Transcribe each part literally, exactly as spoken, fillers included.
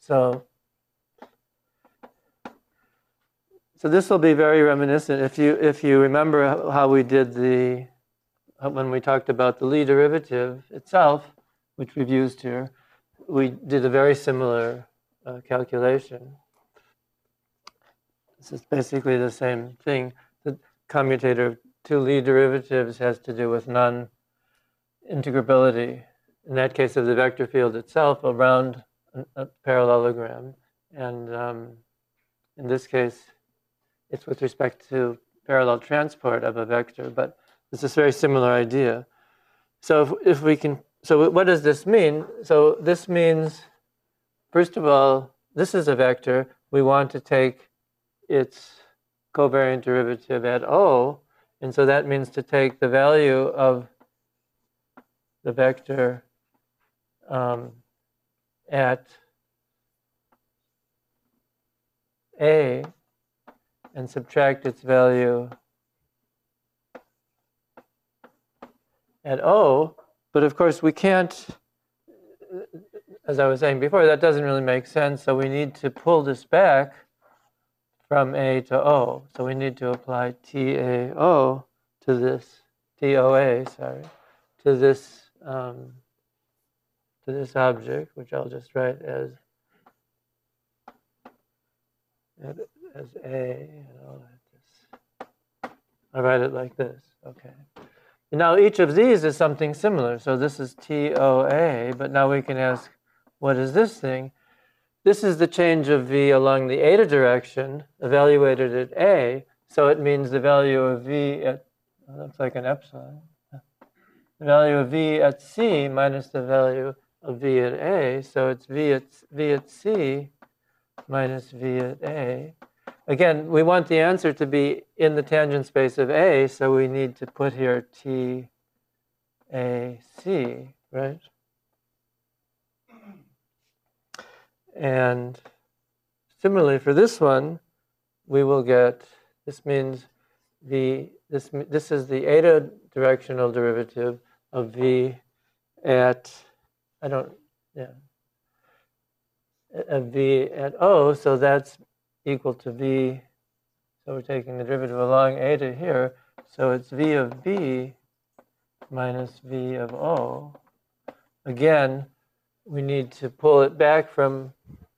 So, so this will be very reminiscent. If you if you remember how we did the when we talked about the Lie derivative itself, which we've used here, we did a very similar uh, calculation. This is basically the same thing. The commutator of two Lie derivatives has to do with non-integrability, in that case of the vector field itself, around a, a parallelogram. And um, in this case, it's with respect to parallel transport of a vector, but it's a very similar idea. So if, if we can, so what does this mean? So this means, first of all, this is a vector. We want to take its covariant derivative at O, and so that means to take the value of the vector um, at A and subtract its value at O, but of course we can't, as I was saying before, that doesn't really make sense, so we need to pull this back from A to O. So we need to apply T A O to this, T O A, sorry, to this, um, to this object, which I'll just write as, as A, and I'll write this. I'll write it like this, okay. And now each of these is something similar. So this is T O A, but now we can ask, what is this thing? This is the change of V along the eta direction, evaluated at A. So it means the value of V at, well, that's like an epsilon. The value of V at C minus the value of V at A. So it's V at, V at C minus V at A. Again, we want the answer to be in the tangent space of A, so we need to put here T A C, right? And similarly for this one, we will get, this means the, this, this is the eta directional derivative of V at, I don't, yeah, of V at O, so that's equal to V, so we're taking the derivative along eta here, so it's V of B minus V of O. Again, we need to pull it back from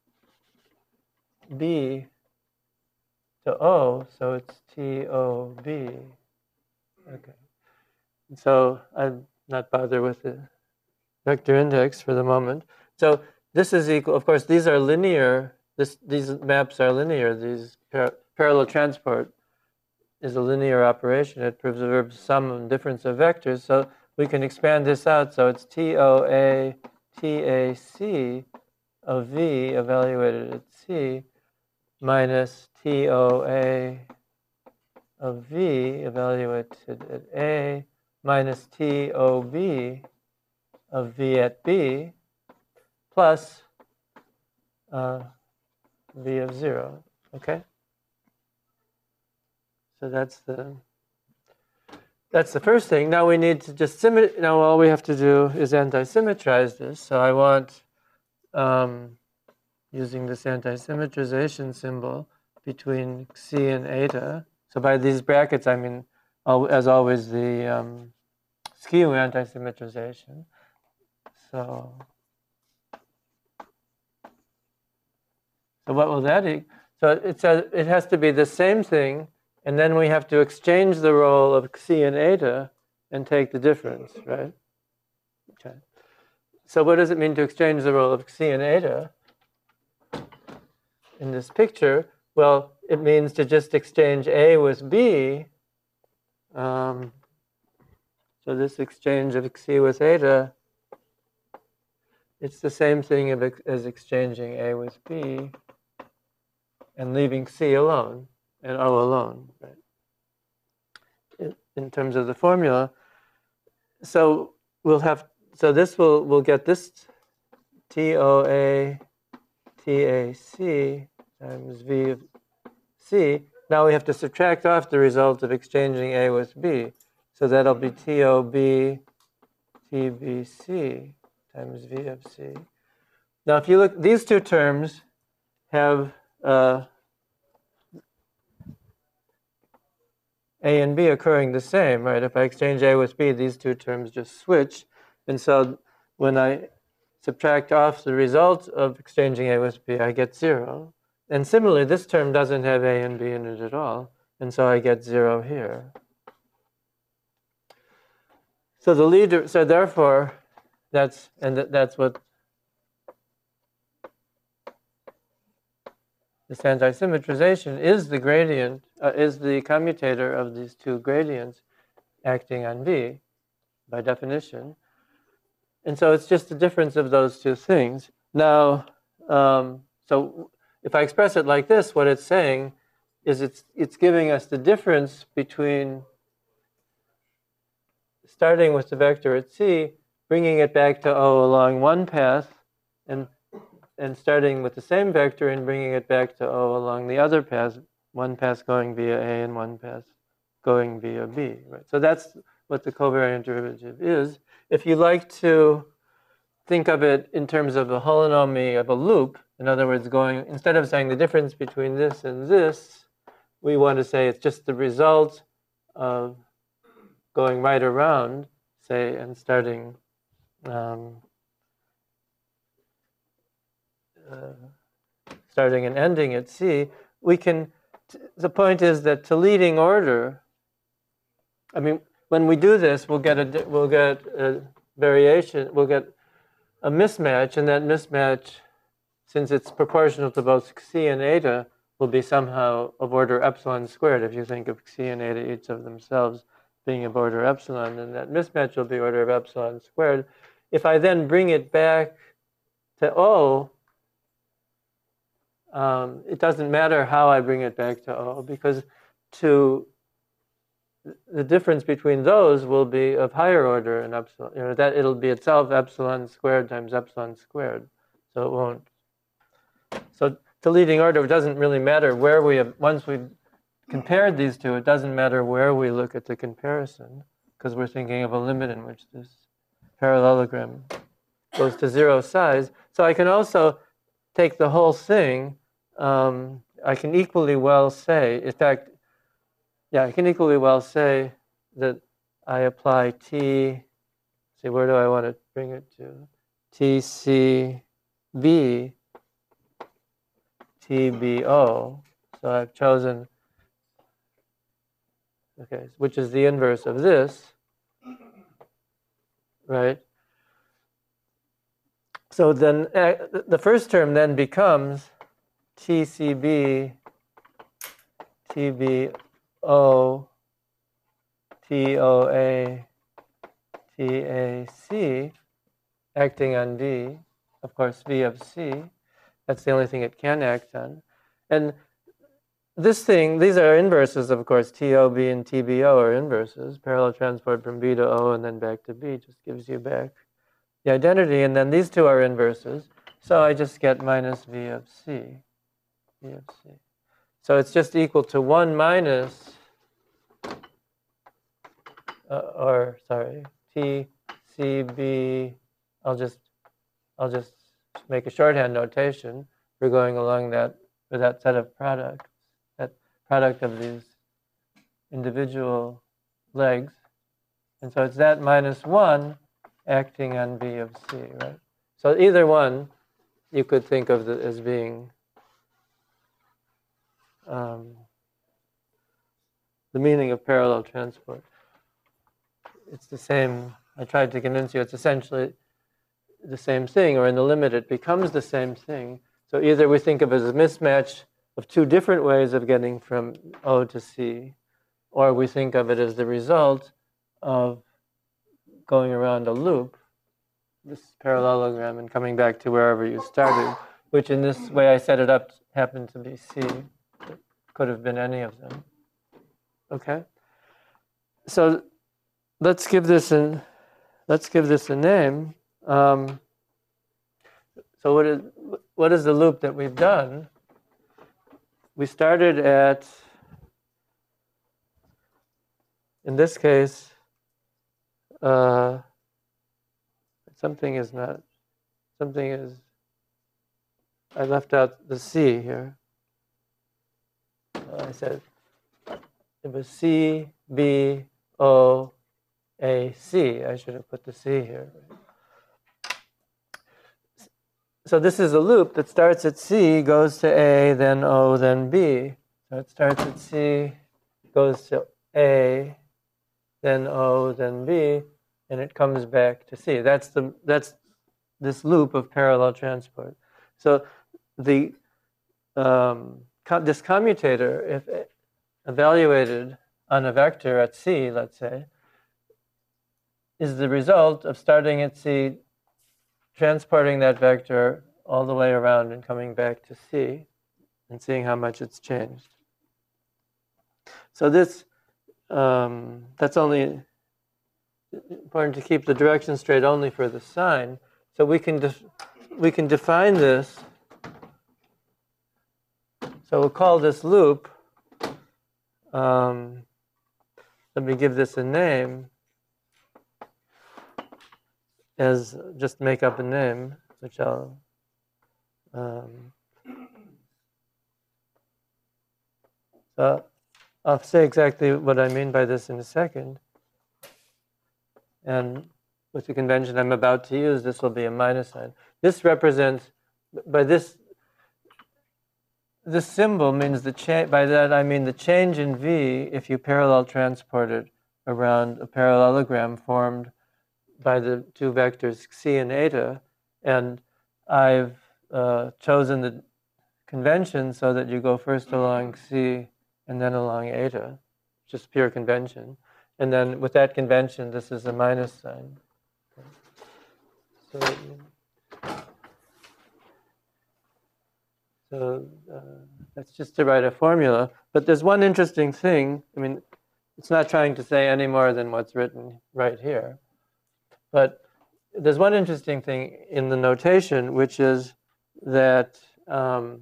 B to O, so it's T O B. Okay. And so I'm not bothered with the vector index for the moment. So this is equal, of course, these are linear, this, these maps are linear, these par parallel transport is a linear operation. It preserves sum and difference of vectors, so we can expand this out, so it's T O A T A C of V evaluated at C minus T O A of V evaluated at A minus T O B of V at B plus uh, V of zero, okay? So that's the that's the first thing. Now we need to just symmetry. Now all we have to do is anti-symmetrize this. So I want, um, using this anti-symmetrization symbol between C and eta. So by these brackets, I mean, as always, the um, skew anti-symmetrization. So, so what will that equal? So it says it has to be the same thing. And then we have to exchange the role of C and eta and take the difference, right? Okay. So what does it mean to exchange the role of C and eta in this picture? Well, it means to just exchange A with B. Um, so this exchange of C with eta, it's the same thing as exchanging A with B and leaving C alone. And O alone, right? In, in terms of the formula, so we'll have so this will we'll get this T O A T A C times V of C. Now we have to subtract off the result of exchanging A with B, so that'll be T O B T B C times V of C Now, if you look, these two terms have uh, A and B occurring the same, right? If I exchange A with B, these two terms just switch. And so when I subtract off the result of exchanging A with B, I get zero. And similarly, this term doesn't have A and B in it at all. And so I get zero here. So the leader, so therefore, that's, and that's what this anti-symmetrization is the gradient, uh, is the commutator of these two gradients acting on B, by definition. And so it's just the difference of those two things. Now, um, so if I express it like this, what it's saying is it's, it's giving us the difference between starting with the vector at C, bringing it back to O along one path, and and starting with the same vector and bringing it back to O along the other path, one path going via A and one path going via B. Right? So that's what the covariant derivative is. If you like to think of it in terms of a holonomy of a loop, in other words, going instead of saying the difference between this and this, we want to say it's just the result of going right around, say, and starting um, uh, starting and ending at C. We can. T- the point is that to leading order. I mean, when we do this, we'll get a we'll get a variation. We'll get a mismatch, and that mismatch, since it's proportional to both C and eta, will be somehow of order epsilon squared. If you think of C and eta each of themselves being of order epsilon, then that mismatch will be order of epsilon squared. If I then bring it back to O, um, it doesn't matter how I bring it back to O, because to the difference between those will be of higher order in epsilon. You know, that it'll be itself epsilon squared times epsilon squared. So it won't. So to leading order, it doesn't really matter where we have, once we've compared these two, it doesn't matter where we look at the comparison, because we're thinking of a limit in which this parallelogram goes to zero size. So I can also take the whole thing. Um, I can equally well say, in fact, yeah, I can equally well say that I apply T, see, where do I want to bring it to? T C B, T B O. So I've chosen, okay, which is the inverse of this, right? So then uh, the first term then becomes T C B, T B O, T O A, T A C, acting on D, of course, V of C. That's the only thing it can act on. And this thing, these are inverses, of course. T O B and T B O are inverses. Parallel transport from B to O and then back to B just gives you back the identity. And then these two are inverses. So I just get minus V of C. V of C. So it's just equal to one minus, uh, or sorry, T C B. I'll just, I'll just make a shorthand notation for going along that for that set of products, that product of these individual legs, and so it's that minus one acting on V of C, right? So either one, you could think of the, as being um, the meaning of parallel transport. It's the same. I tried to convince you it's essentially the same thing, or in the limit it becomes the same thing. So either we think of it as a mismatch of two different ways of getting from O to C, or we think of it as the result of going around a loop, this parallelogram, and coming back to wherever you started, which in this way I set it up happened to be C. It could have been any of them. Okay? So let's give this an let's give this a name. Um, so what is what is the loop that we've done? We started at, in this case, uh, something is not, something is I left out the C here. I said it was C, B, O, A, C. I should have put the C here. So this is a loop that starts at C, goes to A, then O, then B. So it starts at C, goes to A, then O, then B, and it comes back to C. That's the that's this loop of parallel transport. So the um, this commutator, if evaluated on a vector at C, let's say, is the result of starting at C, transporting that vector all the way around and coming back to C, and seeing how much it's changed. So this, um, that's only important to keep the direction straight only for the sign. So we can def we can define this. So we'll call this loop. Um, let me give this a name. As just make up a name, which I'll. Um, so I'll say exactly what I mean by this in a second. And with the convention I'm about to use, this will be a minus sign. This represents, by this, this symbol means the change, by that I mean the change in V if you parallel transport it around a parallelogram formed by the two vectors C and eta. And I've uh, chosen the convention so that you go first along C and then along eta, just pure convention. And then with that convention, this is a minus sign. So, so uh, that's just to write a formula. But there's one interesting thing. I mean, it's not trying to say any more than what's written right here. But there's one interesting thing in the notation, which is that, um,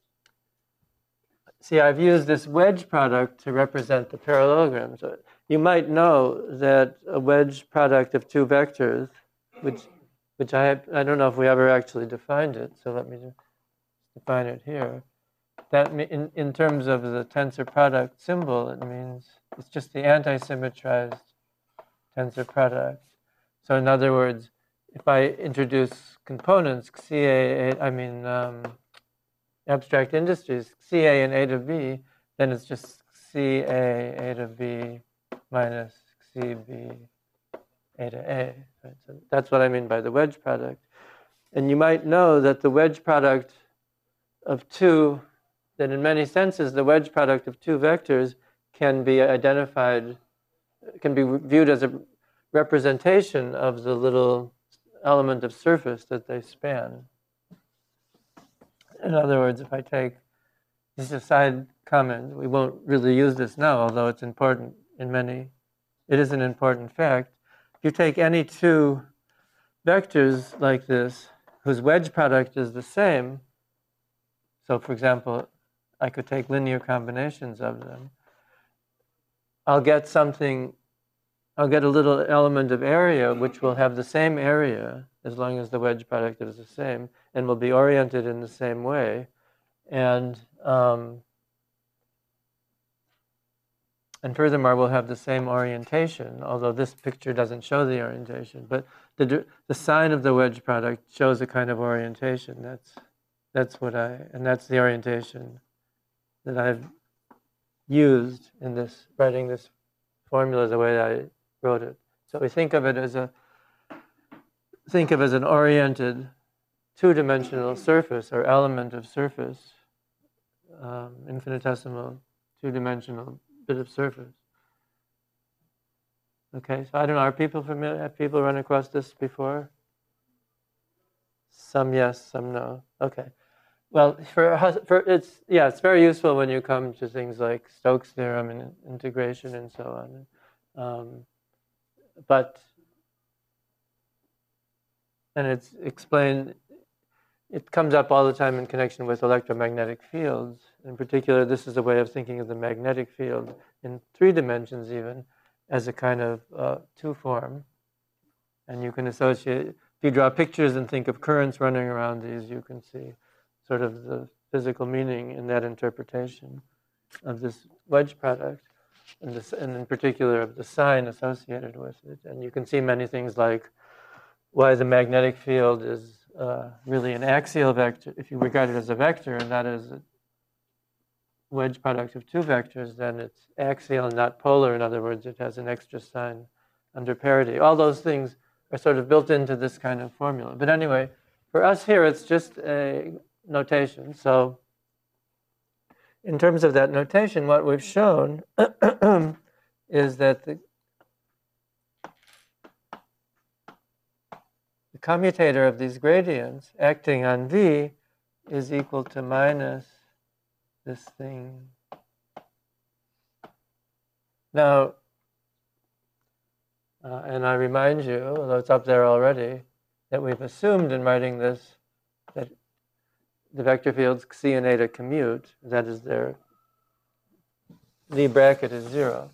see, I've used this wedge product to represent the parallelogram. So you might know that a wedge product of two vectors, which, which I, I don't know if we ever actually defined it, so let me define it here. That in, in terms of the tensor product symbol, it means it's just the anti-symmetrized tensor product. So in other words, if I introduce components, C A, I mean um, abstract industries, C A and eta B, then it's just C A eta B minus C B eta A. Right? So that's what I mean by the wedge product. And you might know that the wedge product of two, that in many senses the wedge product of two vectors can be identified, can be viewed as a representation of the little element of surface that they span. In other words, if I take, this is a side comment, we won't really use this now, although it's important in many, it is an important fact. If you take any two vectors like this, whose wedge product is the same, so for example, I could take linear combinations of them, I'll get something, I'll get a little element of area which will have the same area as long as the wedge product is the same and will be oriented in the same way. And, um, and furthermore, we'll have the same orientation, although this picture doesn't show the orientation. But the, the sign of the wedge product shows a kind of orientation. That's, that's what I, and that's the orientation that I've used in this, writing this formula the way I wrote it. So we think of it as a, think of it as an oriented two-dimensional surface or element of surface, um, infinitesimal two-dimensional bit of surface. Okay, so I don't know, are people familiar, have people run across this before? Some yes, some no. Okay. Well, for, for it's, yeah, it's very useful when you come to things like Stokes' theorem and integration and so on. Um, but, and it's explained, it comes up all the time in connection with electromagnetic fields. In particular, this is a way of thinking of the magnetic field in three dimensions even, as a kind of uh, two-form. And you can associate, if you draw pictures and think of currents running around these, you can see sort of the physical meaning in that interpretation of this wedge product, and, this, and in particular of the sign associated with it. And you can see many things like why the magnetic field is uh, really an axial vector. If you regard it as a vector and not as a wedge product of two vectors, then it's axial and not polar. In other words, it has an extra sign under parity. All those things are sort of built into this kind of formula. But anyway, for us here, it's just a notation. So in terms of that notation, what we've shown is that the, the commutator of these gradients acting on V is equal to minus this thing. Now, uh, and I remind you, although it's up there already, that we've assumed in writing this that the vector fields xi and eta commute. That is, their V bracket is zero.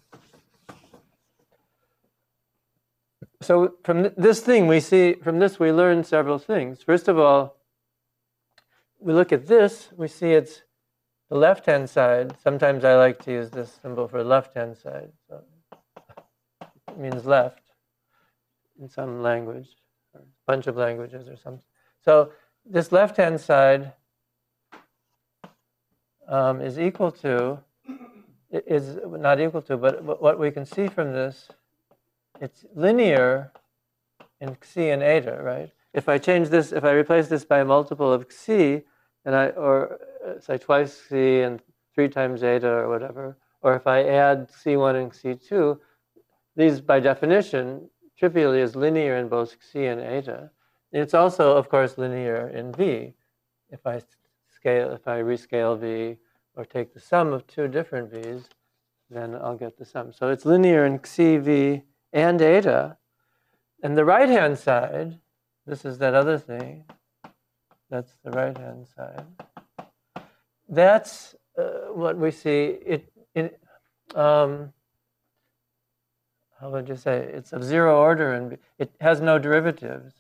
So from th this thing, we see, from this we learn several things. First of all, we look at this, we see it's the left-hand side. Sometimes I like to use this symbol for left-hand side. So it means left in some language, or a bunch of languages or something. So this left-hand side um, is equal to, is not equal to, but what we can see from this, it's linear in xi and eta, right? If I change this, if I replace this by a multiple of xi, and I, or uh, say twice xi and three times eta or whatever, or if I add xi one and xi two, these by definition trivially is linear in both xi and eta. And it's also, of course, linear in V. If I scale, if I rescale V or take the sum of two different V's, then I'll get the sum. So it's linear in xi, V, and eta. And the right-hand side, this is that other thing. That's the right-hand side. That's uh, what we see. It, it um, how would you say? It's of zero order, and it has no derivatives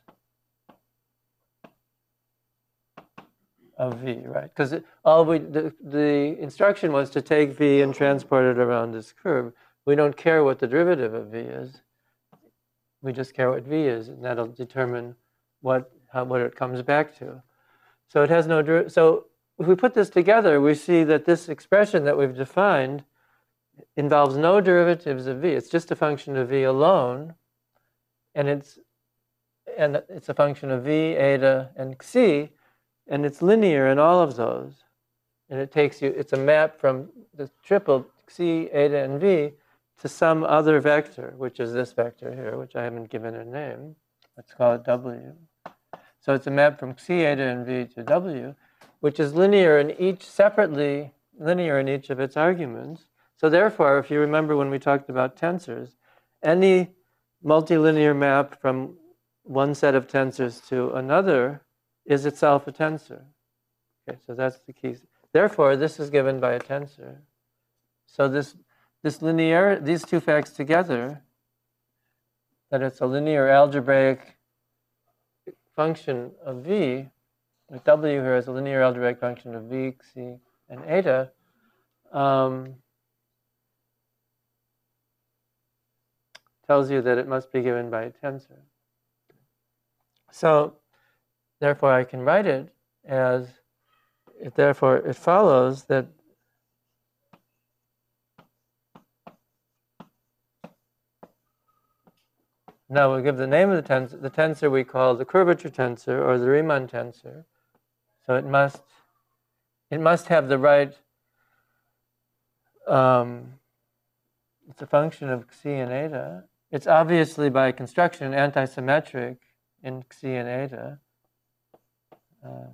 of V, right? Because all we the, the instruction was to take V and transport it around this curve. We don't care what the derivative of V is. We just care what V is, and that'll determine what how, what it comes back to. So it has no der so if we put this together, we see that this expression that we've defined involves no derivatives of V. It's just a function of V alone, and it's and it's a function of V, eta, and xi, and it's linear in all of those. And it takes you, it's a map from the triple xi, eta, and V to some other vector, which is this vector here, which I haven't given a name. Let's call it W. So it's a map from xi, eta, and V to W, which is linear in each separately, linear in each of its arguments. So therefore, if you remember when we talked about tensors, any multilinear map from one set of tensors to another is itself a tensor. Okay, so that's the key. Therefore, this is given by a tensor. So this this linear, these two facts together, that it's a linear algebraic function of V, with W here is a linear algebraic function of V, xi, and eta, um, tells you that it must be given by a tensor. So, therefore, I can write it as, it, therefore, it follows that now we'll give the name of the tensor. The tensor we call the curvature tensor or the Riemann tensor. So it must, it must have the right, um, it's a function of xi and eta. It's obviously by construction antisymmetric in xi and eta. Um,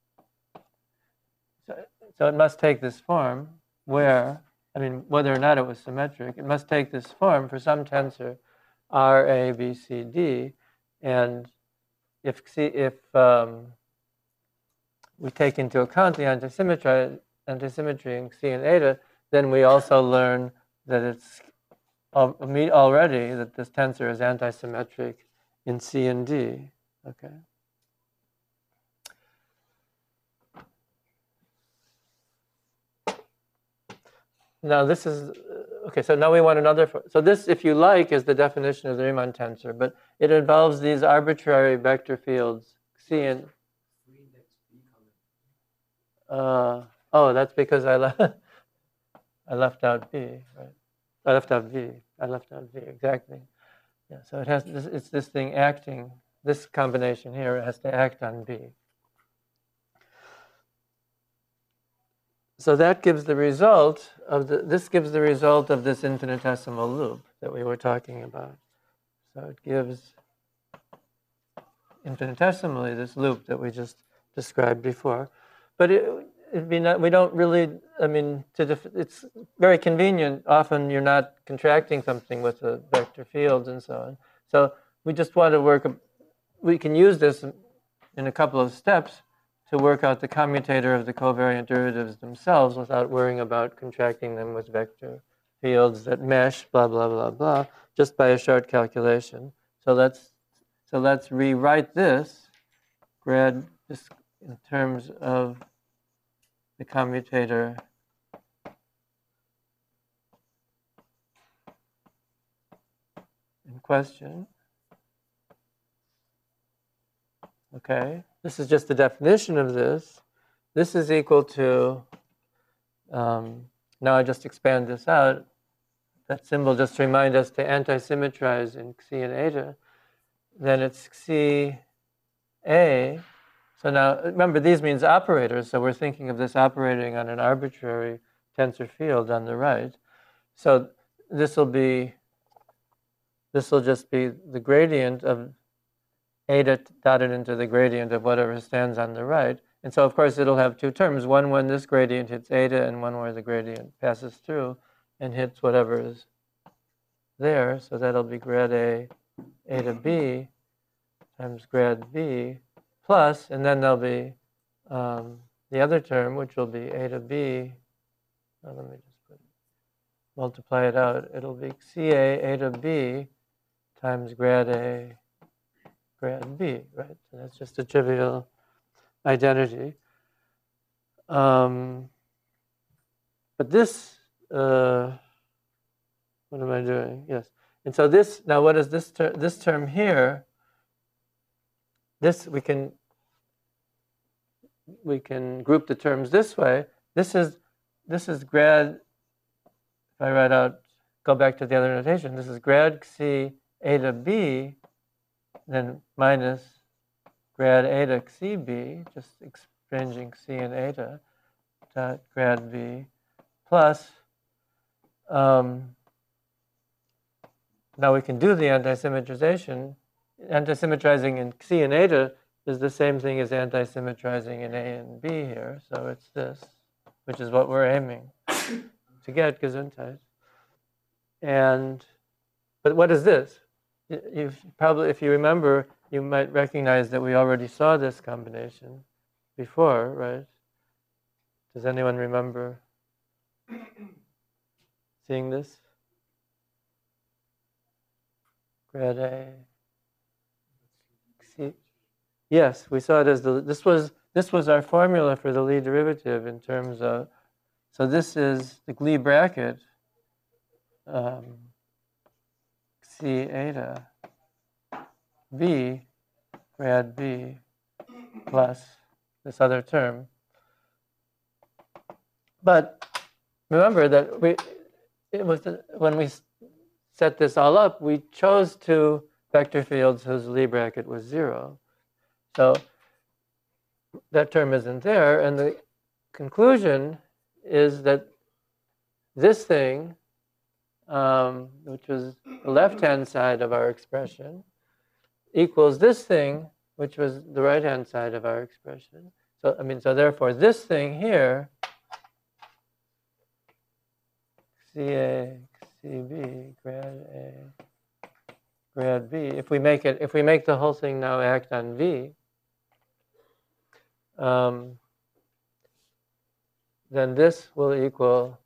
so, so it must take this form where, I mean, whether or not it was symmetric, it must take this form for some tensor R, A, B, C, D, and if if um, we take into account the antisymmetry, antisymmetry in xi and eta, then we also learn that it's already that this tensor is antisymmetric in C and D. Okay. now this is, okay, so now we want another, so this, if you like, is the definition of the Riemann tensor, but it involves these arbitrary vector fields, C and, uh, oh, that's because I left, I left out B, right? I left out V, I left out V, exactly. Yeah, so it has, this, it's this thing acting, this combination here has to act on B. So that gives the result of the, this gives the result of this infinitesimal loop that we were talking about. So it gives infinitesimally this loop that we just described before. But it, it'd be not, we don't really, I mean, to def, it's very convenient. Often you're not contracting something with the vector fields and so on. So we just want to work, we can use this in a couple of steps to work out the commutator of the covariant derivatives themselves without worrying about contracting them with vector fields that mesh, blah, blah, blah, blah, just by a short calculation. So let's, so let's rewrite this, grad, just in terms of the commutator in question. Okay, this is just the definition of this. This is equal to, um, now I just expand this out. That symbol just to remind us to anti-symmetrize in Xi and eta. Then it's Xi A. So now, remember, these means operators. So we're thinking of this operating on an arbitrary tensor field on the right. So this will be, this will just be the gradient of eta dotted into the gradient of whatever stands on the right. And so, of course, it'll have two terms. One when this gradient hits eta, and one where the gradient passes through and hits whatever is there. So that'll be grad A, eta B times grad B plus, and then there'll be um, the other term, which will be eta B. Oh, let me just put it, multiply it out. It'll be C A eta B times grad A grad B, right? So that's just a trivial identity. Um, but this, uh, what am I doing? Yes. And so this, now what is this term? This term here, this we can, we can group the terms this way. This is, this is grad, if I write out, go back to the other notation, this is grad Xi eta B, then minus grad eta Xi B, just exchanging Xi and eta, dot grad B, plus, um, now we can do the anti-symmetrization. Anti-symmetrizing in Xi and eta is the same thing as anti-symmetrizing in A and B here. So it's this, which is what we're aiming to get, Gesundheit. And, but what is this? You've probably, if you remember, you might recognize that we already saw this combination before, right? Does anyone remember seeing this? Grad A. See? Yes, we saw it as the, this was, this was our formula for the Lie derivative in terms of, so this is the Lie bracket, um, Xi eta B, grad B, plus this other term. But remember that we, it was the, when we set this all up, we chose two vector fields whose Lie bracket was zero. So that term isn't there, and the conclusion is that this thing, um, which was the left-hand side of our expression, equals this thing, which was the right-hand side of our expression. So, I mean, so therefore, this thing here, C A, C B, grad A, grad B, if we make it, if we make the whole thing now act on V, um, then this will equal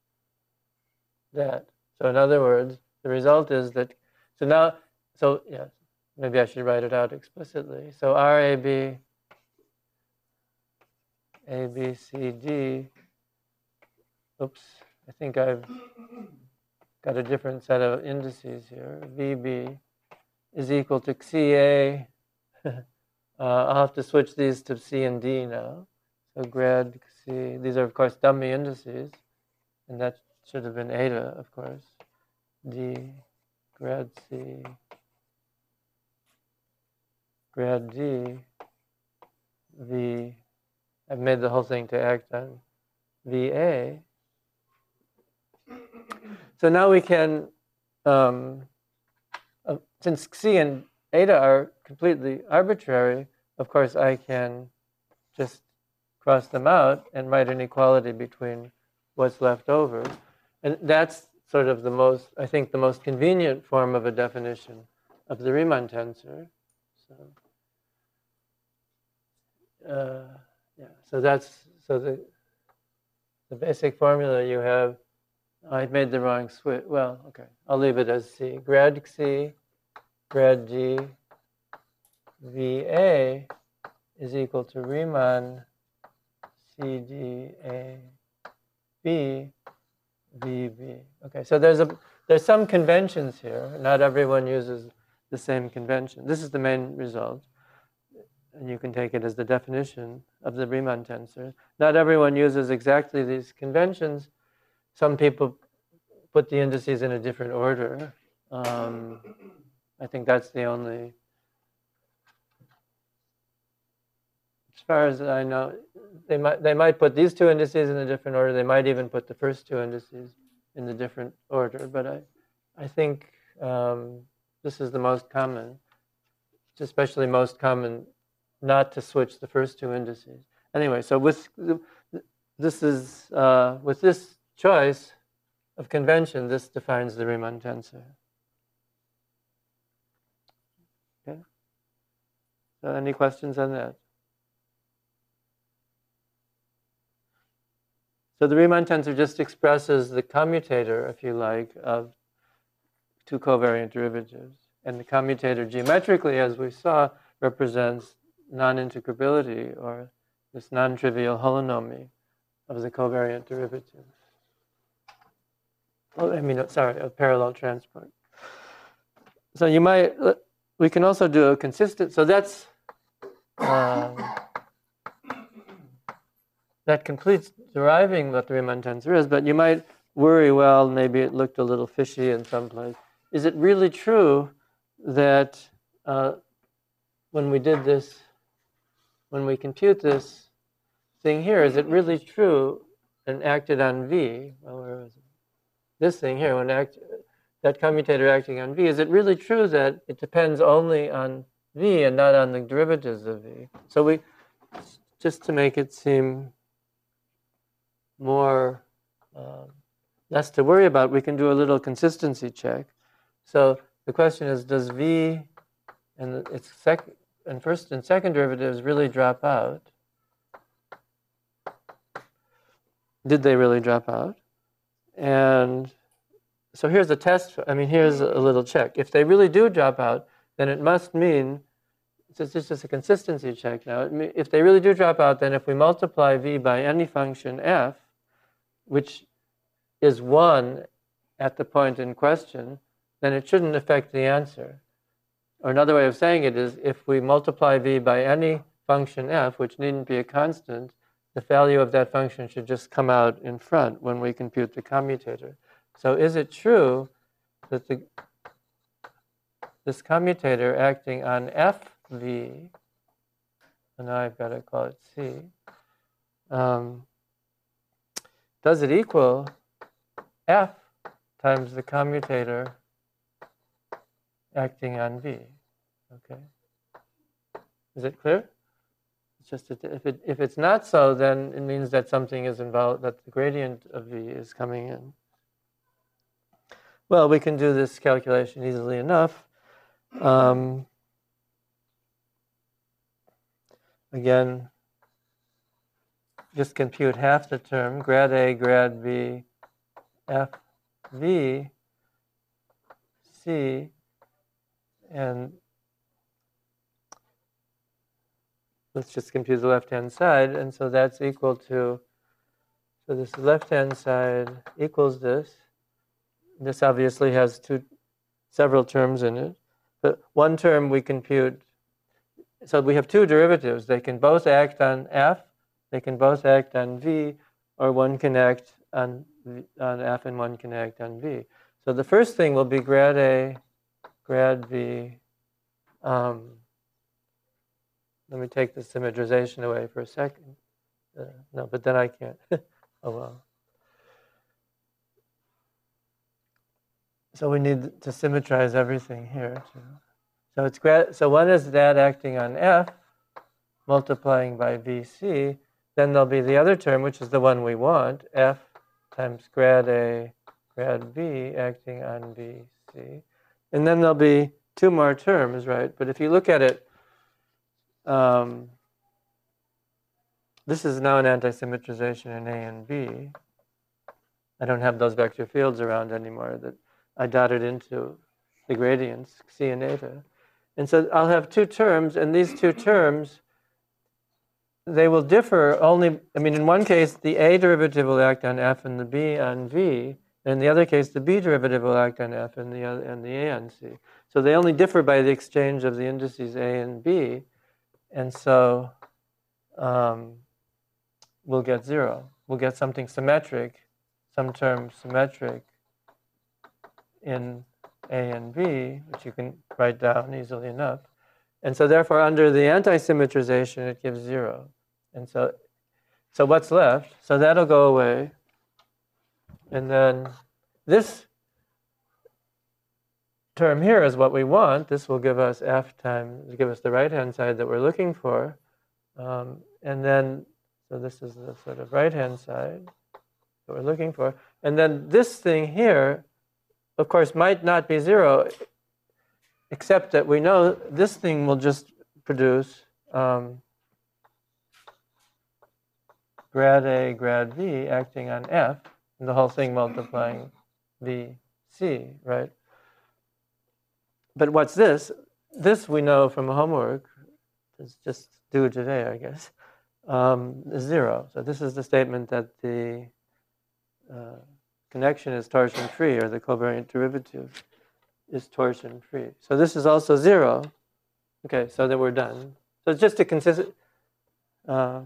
that. So in other words, the result is that, so now, so yes, maybe I should write it out explicitly. So R A B, A B C D, oops, I think I've got a different set of indices here. V B is equal to C A. uh, I'll have to switch these to C and D now. So grad C, these are of course dummy indices, and that should have been eta, of course. D, grad C, grad D, V, I've made the whole thing to act on V A. So now we can, um, uh, since C and eta are completely arbitrary, of course I can just cross them out and write an equality between what's left over. And that's sort of the most, I think, the most convenient form of a definition of the Riemann tensor. So, uh, yeah, so that's, so the, the basic formula you have, I made the wrong switch. Well, okay, I'll leave it as C. Grad C, grad G, V A is equal to Riemann C D A B V B. Okay, so there's a there's some conventions here. Not everyone uses the same convention. This is the main result, and you can take it as the definition of the Riemann tensor. Not everyone uses exactly these conventions. Some people put the indices in a different order. Um, I think that's the only, as far as I know, they might they might put these two indices in a different order. They might even put the first two indices in the different order. But I, I think um, this is the most common. It's especially most common not to switch the first two indices. Anyway, so with this is uh, with this choice of convention, this defines the Riemann tensor. Okay. So any questions on that? So the Riemann tensor just expresses the commutator, if you like, of two covariant derivatives. And the commutator geometrically, as we saw, represents non-integrability, or this non-trivial holonomy of the covariant derivative. Oh, I mean, sorry, of parallel transport. So you might, we can also do a consistent, so that's, um, that completes deriving what the Riemann tensor is, but you might worry, well, maybe it looked a little fishy in some place. Is it really true that uh, when we did this, when we compute this thing here, is it really true and acted on V? Well, where was it? This thing here, when act, that commutator acting on V, is it really true that it depends only on V and not on the derivatives of V? So we, just to make it seem more, um, less to worry about, we can do a little consistency check. So the question is, does V and its second and first and second derivatives really drop out? Did they really drop out? And so here's a test. I mean, here's a little check. If they really do drop out, then it must mean, it's just a consistency check now. If they really do drop out, then if we multiply V by any function f, which is one at the point in question, then it shouldn't affect the answer. Or another way of saying it is, if we multiply V by any function f, which needn't be a constant, the value of that function should just come out in front when we compute the commutator. So is it true that the, this commutator acting on F V, and now I've got to call it C, um, does it equal F times the commutator acting on V? Okay. Is it clear? It's just that if it if it's not so, then it means that something is involved, that the gradient of V is coming in. Well, we can do this calculation easily enough. Um, again, just compute half the term, grad A, grad B, F, V, C, and let's just compute the left-hand side, and so that's equal to, So this left-hand side equals this. This obviously has two, several terms in it. But one term we compute. So we have two derivatives. They can both act on f, they can both act on v, or one can act on, v, on f and one can act on v. So the first thing will be grad a, grad v. Um, let me take the symmetrization away for a second. Uh, no, but then I can't. Oh well. So we need to symmetrize everything here too. So it's grad, so one is that acting on f, multiplying by vc. Then there'll be the other term, which is the one we want, f times grad a, grad v acting on vc. And then there'll be two more terms, right? But if you look at it, um, this is now an anti-symmetrization in A and B. I don't have those vector fields around anymore that I dotted into the gradients, C and eta. And so I'll have two terms, and these two terms, they will differ only, I mean, in one case, the A derivative will act on f and the B on v, and in the other case, the B derivative will act on f and the, other, and the A on c. So they only differ by the exchange of the indices A and B, and so um, we'll get zero. We'll get something symmetric, some term symmetric in A and B, which you can write down easily enough. And so therefore, under the anti-symmetrization, it gives zero. And so, so what's left? So that'll go away. And then this term here is what we want. This will give us f times, give us the right-hand side that we're looking for. Um, and then, so this is the sort of right-hand side that we're looking for. And then this thing here, of course, might not be zero, except that we know this thing will just produce um, grad A, grad V acting on f, and the whole thing multiplying V C, right? But what's this? This we know from homework, it's just due today, I guess, um, is zero. So this is the statement that the uh, connection is torsion-free, or the covariant derivative is torsion-free. So this is also zero. Okay, so then we're done. So it's just a consistent... Uh,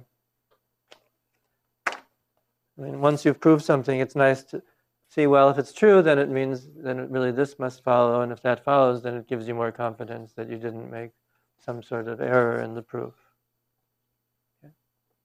I mean, once you've proved something, it's nice to see, well, if it's true, then it means, then it really this must follow, and if that follows, then it gives you more confidence that you didn't make some sort of error in the proof. Okay.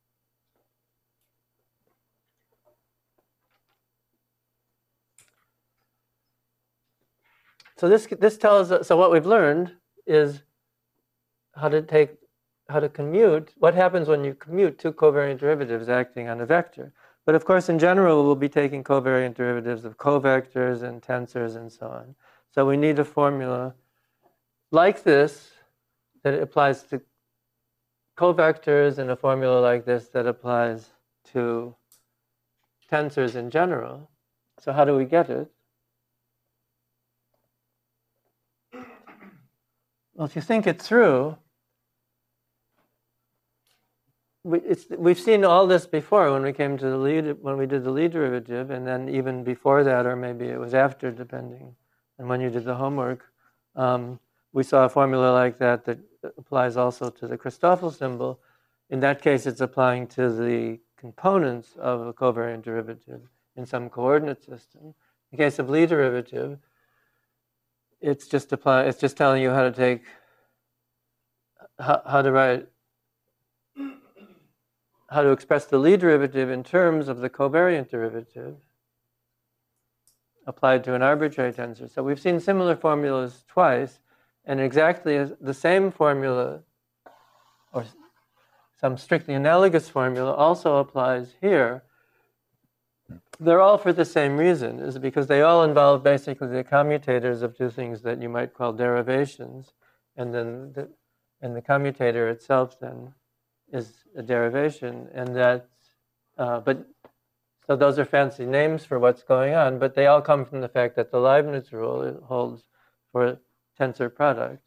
So this this tells us, so what we've learned is how to take, how to commute, what happens when you commute two covariant derivatives acting on a vector. But of course, in general, we'll be taking covariant derivatives of covectors and tensors and so on. So we need a formula like this that applies to covectors, and a formula like this that applies to tensors in general. So how do we get it? Well, if you think it through, we, it's, we've seen all this before when we came to the lead, when we did the Lie derivative, and then even before that, or maybe it was after, depending, and when you did the homework, um, we saw a formula like that that applies also to the Christoffel symbol. In that case, it's applying to the components of a covariant derivative in some coordinate system. In the case of Lie derivative, it's just apply. It's just telling you how to take, how, how to write, how to express the Lie derivative in terms of the covariant derivative applied to an arbitrary tensor. So we've seen similar formulas twice, and exactly the same formula, or some strictly analogous formula, also applies here. They're all for the same reason, is because they all involve basically the commutators of two things that you might call derivations, and then the, and the commutator itself then is a derivation, and that, uh, but so those are fancy names for what's going on, but they all come from the fact that the Leibniz rule holds for tensor product.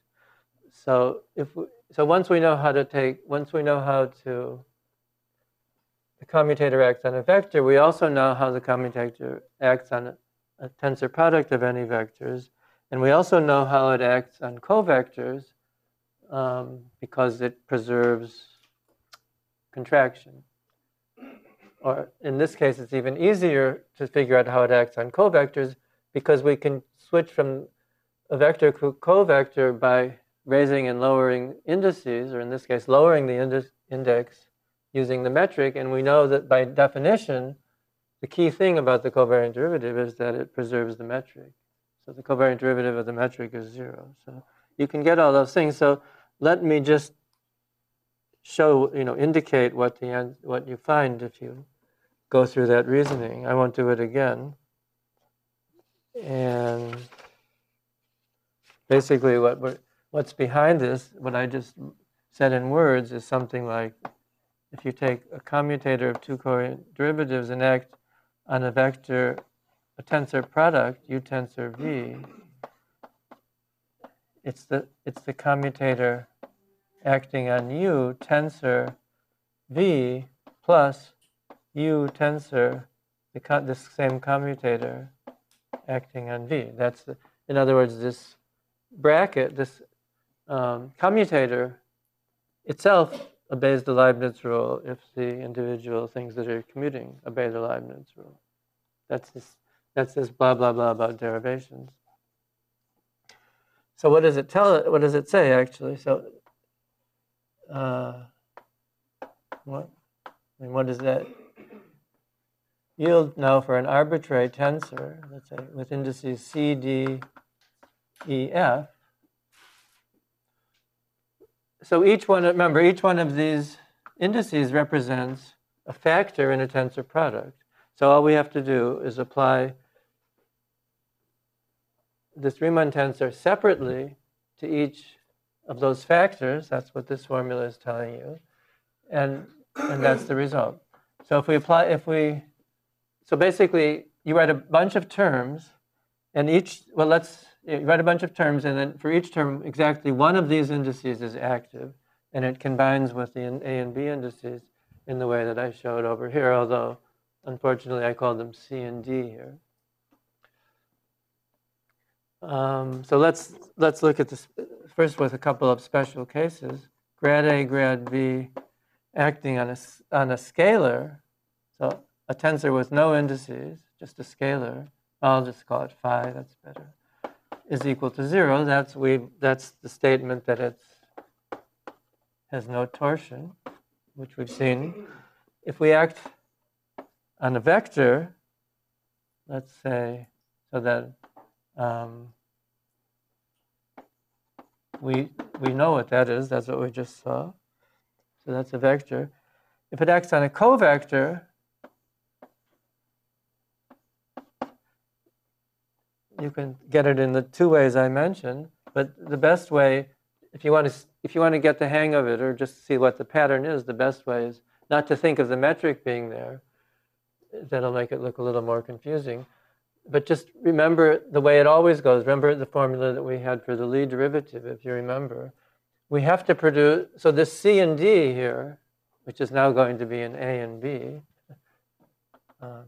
So if we, so once we know how to take, once we know how to the commutator acts on a vector, we also know how the commutator acts on a, a tensor product of any vectors. And we also know how it acts on covectors um, because it preserves contraction. Or in this case, it's even easier to figure out how it acts on covectors because we can switch from a vector to covector by raising and lowering indices, or in this case, lowering the index using the metric. And we know that by definition, the key thing about the covariant derivative is that it preserves the metric. So the covariant derivative of the metric is zero. So you can get all those things. So let me just show, you know, indicate what the what you find if you go through that reasoning. I won't do it again. And basically, what we're, what's behind this, what I just said in words, is something like: if you take a commutator of two covariant derivatives and act on a vector, a tensor product, U tensor V, it's the it's the commutator acting on U tensor V plus U tensor, the this same commutator acting on V. That's the, in other words, this bracket, this um, commutator itself obeys the Leibniz rule if the individual things that are commuting obey the Leibniz rule. That's this, that's this blah, blah, blah about derivations. So what does it tell it? What does it say, actually? So uh, what, I mean, what does that yield now for an arbitrary tensor, let's say, with indices C, D, E, F? So each one, remember, each one of these indices represents a factor in a tensor product. So all we have to do is apply this Riemann tensor separately to each of those factors. That's what this formula is telling you. And, and that's the result. So if we apply, if we, so basically you write a bunch of terms and each, well, let's, you write a bunch of terms, and then for each term, exactly one of these indices is active, and it combines with the A and B indices in the way that I showed over here, although, unfortunately, I called them C and D here. Um, so let's, let's look at this first with a couple of special cases. Grad A, grad B acting on a, on a scalar, so a tensor with no indices, just a scalar. I'll just call it phi, that's better, is equal to zero. That's we. That's the statement that it has no torsion, which we've seen. If we act on a vector, let's say, so that um, we we know what that is. That's what we just saw. So that's a vector. If it acts on a covector, you can get it in the two ways I mentioned, but the best way, if you want to, if you want to get the hang of it or just see what the pattern is, the best way is not to think of the metric being there. That'll make it look a little more confusing. But just remember the way it always goes. Remember the formula that we had for the Lie derivative, if you remember. We have to produce, so this C and D here, which is now going to be an A and B, um,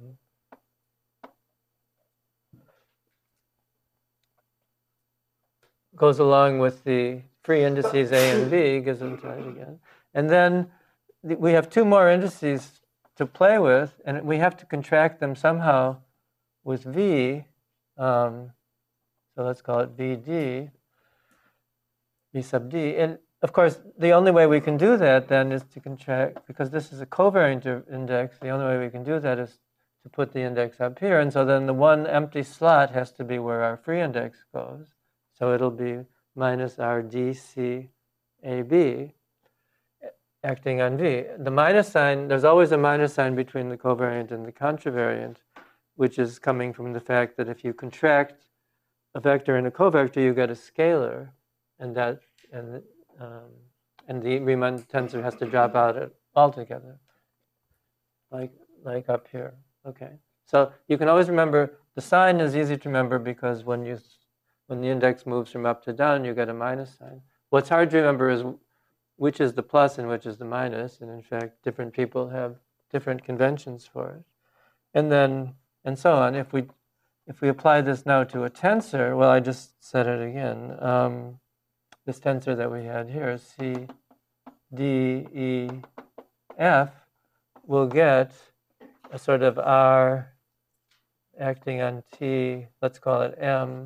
goes along with the free indices A and B, Gesundheit again. And then we have two more indices to play with, and we have to contract them somehow with V. Um, so let's call it V D, V sub D. And of course, the only way we can do that then is to contract, because this is a covariant index, the only way we can do that is to put the index up here. And so then the one empty slot has to be where our free index goes. So it'll be minus R D C A B acting on V. The minus sign, there's always a minus sign between the covariant and the contravariant, which is coming from the fact that if you contract a vector and a covector, you get a scalar, and that and um, and the Riemann tensor has to drop out altogether, like like up here. Okay, so you can always remember the sign is easy to remember because when you when the index moves from up to down, you get a minus sign. What's hard to remember is which is the plus and which is the minus, and in fact, different people have different conventions for it. And then, and so on. If we, if we apply this now to a tensor, well, I just said it again. Um, this tensor that we had here, C, D, E, F, we'll get a sort of R acting on T, let's call it M,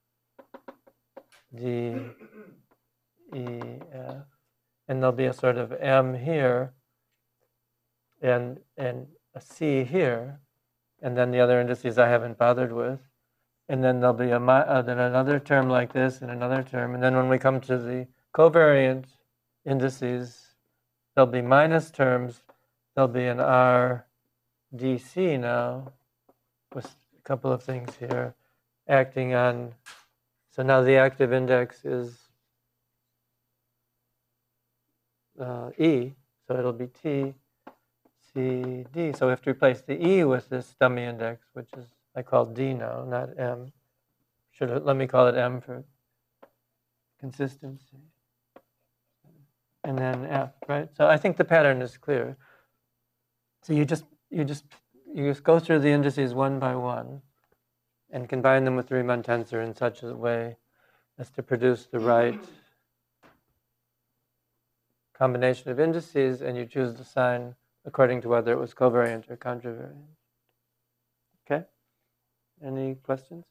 D, E, F. And there'll be a sort of M here and, and a C here. And then the other indices I haven't bothered with. And then there'll be a, uh, then another term like this and another term. And then when we come to the covariant indices, there'll be minus terms. There'll be an R D C now with a couple of things here acting on. So now the active index is uh, E. So it'll be T, C, D. So we have to replace the E with this dummy index, which is I call D now, not M. Should let me call it M for consistency. And then F, right? So I think the pattern is clear. So you just you just you just go through the indices one by one and combine them with the Riemann tensor in such a way as to produce the right combination of indices, and you choose the sign according to whether it was covariant or contravariant. Okay? Any questions?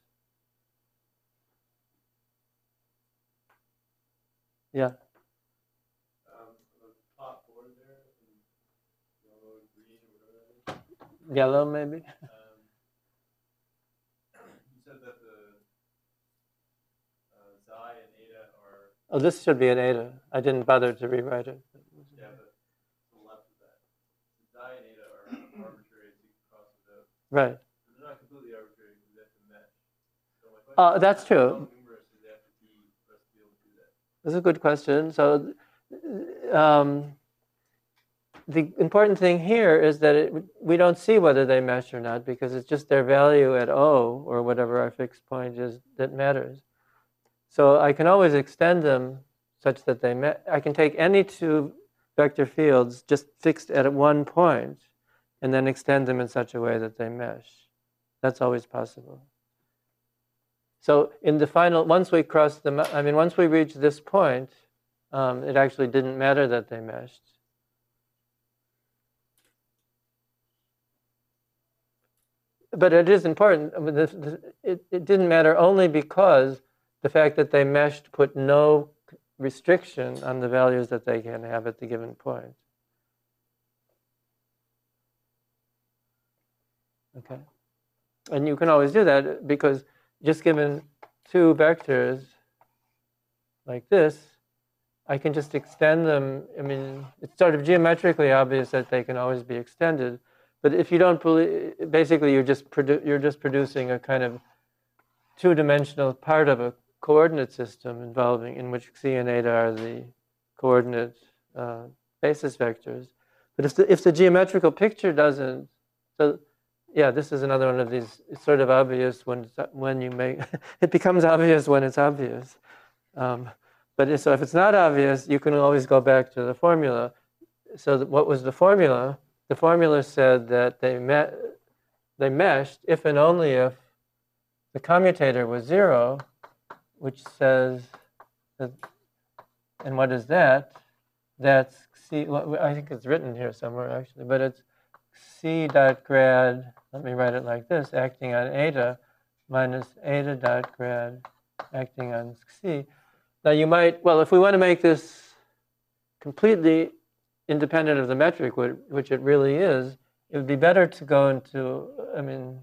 Yeah. Um, the top board there, yellow, green, or whatever that is. Yellow, maybe? Um, you said that the uh, xi and eta are. Oh, this should be an eta. I didn't bother to rewrite it. Yeah, but to the left of that. The xi and eta are arbitrary, so you can cross it out. Right. They're not completely arbitrary because they have to mesh. So my question Oh, is, that's true. how numerous do they have to be for us to be able to do that? That's a good question. So um, the important thing here is that it, we don't see whether they mesh or not because it's just their value at O, or whatever our fixed point is, that matters. So I can always extend them such that they me- I can take any two vector fields just fixed at one point and then extend them in such a way that they mesh. That's always possible. So in the final, once we cross the, I mean, once we reach this point, um, it actually didn't matter that they meshed. But it is important. I mean, this, this, it, it didn't matter only because the fact that they meshed put no restriction on the values that they can have at the given point. Okay. And you can always do that because just given two vectors like this, I can just extend them. I mean, it's sort of geometrically obvious that they can always be extended. But if you don't believe, basically you're just produ- you're just producing a kind of two-dimensional part of a coordinate system involving in which xi and eta are the coordinate uh, basis vectors. But if the if the geometrical picture doesn't, so yeah, this is another one of these. It's sort of obvious when when you make it becomes obvious when it's obvious. Um, but if, so if it's not obvious, you can always go back to the formula. So that what was the formula? The formula said that they met, they meshed if and only if the commutator was zero, which says that, and what is that? That's C, I think it's written here somewhere actually, but it's C dot grad, let me write it like this, acting on eta minus eta dot grad acting on xi. Now you might, well, if we want to make this completely independent of the metric, which it really is, it would be better to go into, I mean,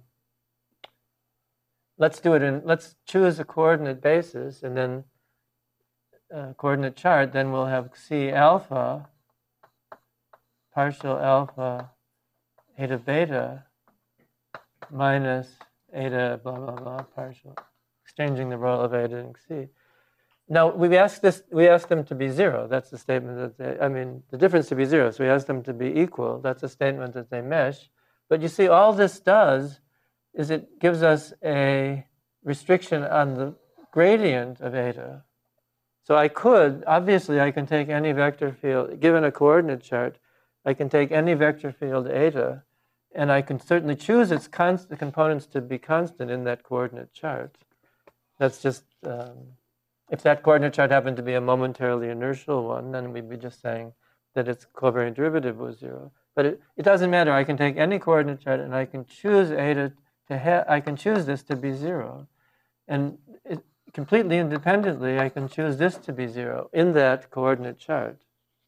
let's do it in, let's choose a coordinate basis and then a coordinate chart, then we'll have xi alpha, partial alpha, eta beta, minus eta blah, blah, blah, partial, exchanging the role of eta and xi. Now, we asked this, we asked them to be zero. That's the statement that they, I mean, the difference to be zero. So we asked them to be equal. That's a statement that they mesh. But you see, all this does is it gives us a restriction on the gradient of eta. So I could, obviously, I can take any vector field, given a coordinate chart, I can take any vector field eta, and I can certainly choose its const the components to be constant in that coordinate chart. That's just, um, if that coordinate chart happened to be a momentarily inertial one, then we'd be just saying that its covariant derivative was zero. But it, it doesn't matter. I can take any coordinate chart and I can choose eta to have, I can choose this to be zero. And it, completely independently, I can choose this to be zero in that coordinate chart.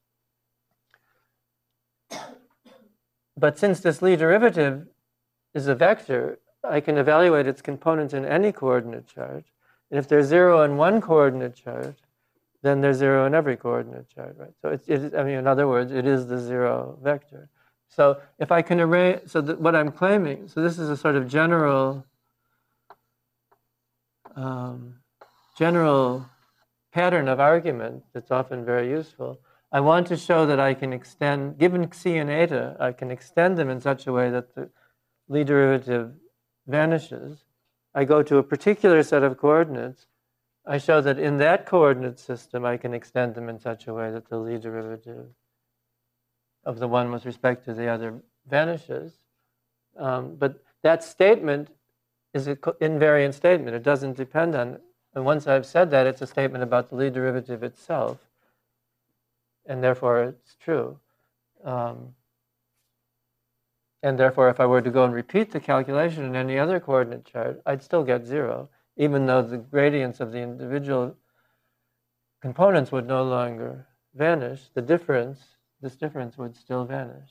But since this Lie derivative is a vector, I can evaluate its components in any coordinate chart. And if there's zero in one coordinate chart, then there's zero in every coordinate chart, right? So it's, it, I mean, in other words, it is the zero vector. So if I can array, so that what I'm claiming, so this is a sort of general, um, general pattern of argument that's often very useful. I want to show that I can extend, given xi and eta, I can extend them in such a way that the Lie derivative vanishes. I go to a particular set of coordinates. I show that in that coordinate system, I can extend them in such a way that the Lie derivative of the one with respect to the other vanishes. Um, but that statement is an invariant statement. It doesn't depend on, and once I've said that, it's a statement about the Lie derivative itself. And therefore, it's true. Um, and therefore, if I were to go and repeat the calculation in any other coordinate chart, I'd still get zero, even though the gradients of the individual components would no longer vanish. The difference, this difference would still vanish.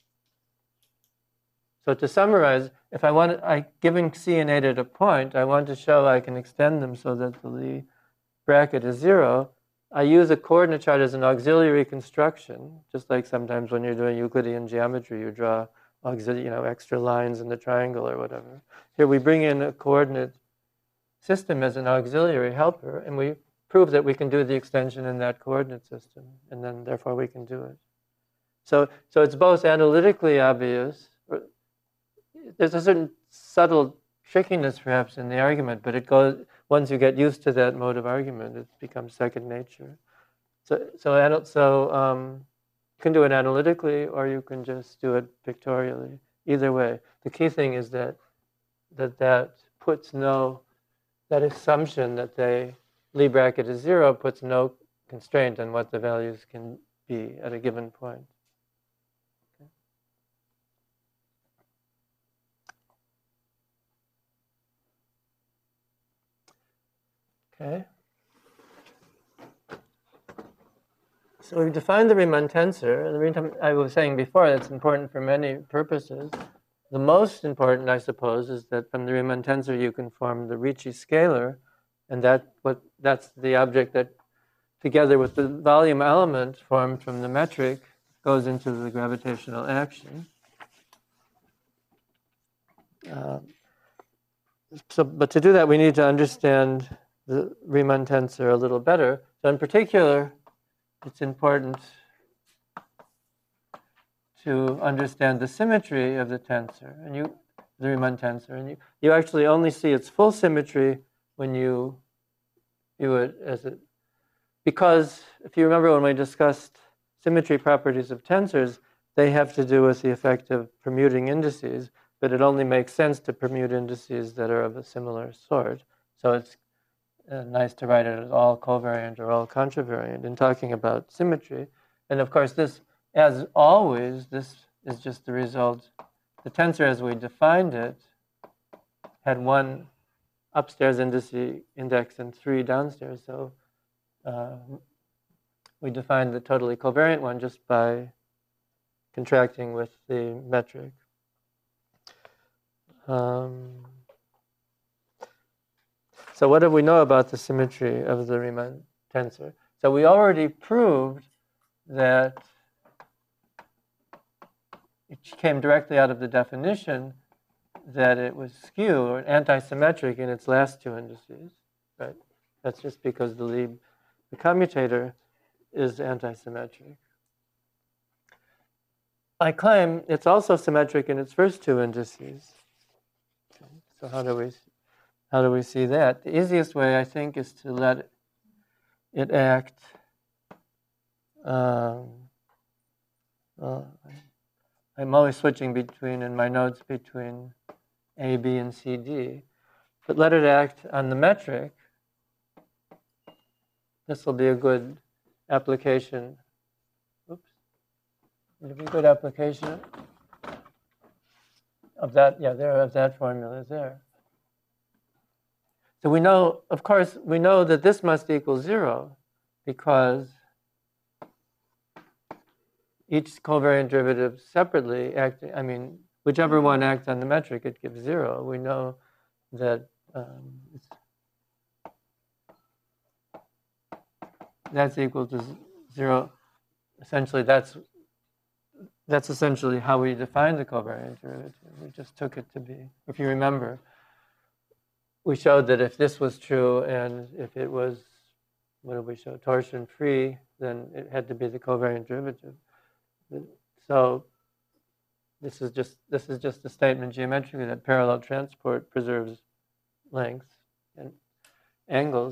So to summarize, if I want, I given xi and eta at a point, I want to show I can extend them so that the Lie bracket is zero. I use a coordinate chart as an auxiliary construction, just like sometimes when you're doing Euclidean geometry, you draw auxiliary, you know, extra lines in the triangle or whatever. Here we bring in a coordinate system as an auxiliary helper, and we prove that we can do the extension in that coordinate system, and then therefore we can do it. So, so it's both analytically obvious. Or, there's a certain subtle trickiness perhaps in the argument, but it goes, once you get used to that mode of argument, it becomes second nature. So, so, so um, you can do it analytically, or you can just do it pictorially. Either way, the key thing is that that that puts no, that assumption that the Lie bracket is zero puts no constraint on what the values can be at a given point. Okay. So we've defined the Riemann tensor. The Riemann, I was saying before, that's important for many purposes. The most important, I suppose, is that from the Riemann tensor you can form the Ricci scalar, and that what that's the object that, together with the volume element formed from the metric, goes into the gravitational action. Uh, so, but to do that, we need to understand the Riemann tensor a little better. So in particular, it's important to understand the symmetry of the tensor, and you, the Riemann tensor, and you, you actually only see its full symmetry when you view it as a, because if you remember when we discussed symmetry properties of tensors, they have to do with the effect of permuting indices, but it only makes sense to permute indices that are of a similar sort. So it's Uh, nice to write it as all covariant or all contravariant in talking about symmetry. And of course, this, as always, this is just the result. The tensor as we defined it had one upstairs indice, index and three downstairs. So uh, we defined the totally covariant one just by contracting with the metric. Um, So what do we know about the symmetry of the Riemann tensor? So we already proved that it came directly out of the definition that it was skew or anti-symmetric in its last two indices, right? That's just because the Lie, the commutator, is anti-symmetric. I claim it's also symmetric in its first two indices. Okay, so how do we How do we see that? The easiest way, I think, is to let it act um, uh, I'm always switching between, in my notes, between A, B, and C, D. But let it act on the metric. This will be a good application. Oops. It'll be a good application of that, yeah, there, of that formula there. So we know, of course, we know that this must equal zero because each covariant derivative separately acting, I mean, whichever one acts on the metric, it gives zero. We know that um, it's, that's equal to zero. Essentially, that's that's essentially how we define the covariant derivative. We just took it to be, if you remember, we showed that if this was true and if it was, what did we show, torsion free, then it had to be the covariant derivative. So this is just this is just a statement geometrically that parallel transport preserves lengths and angles.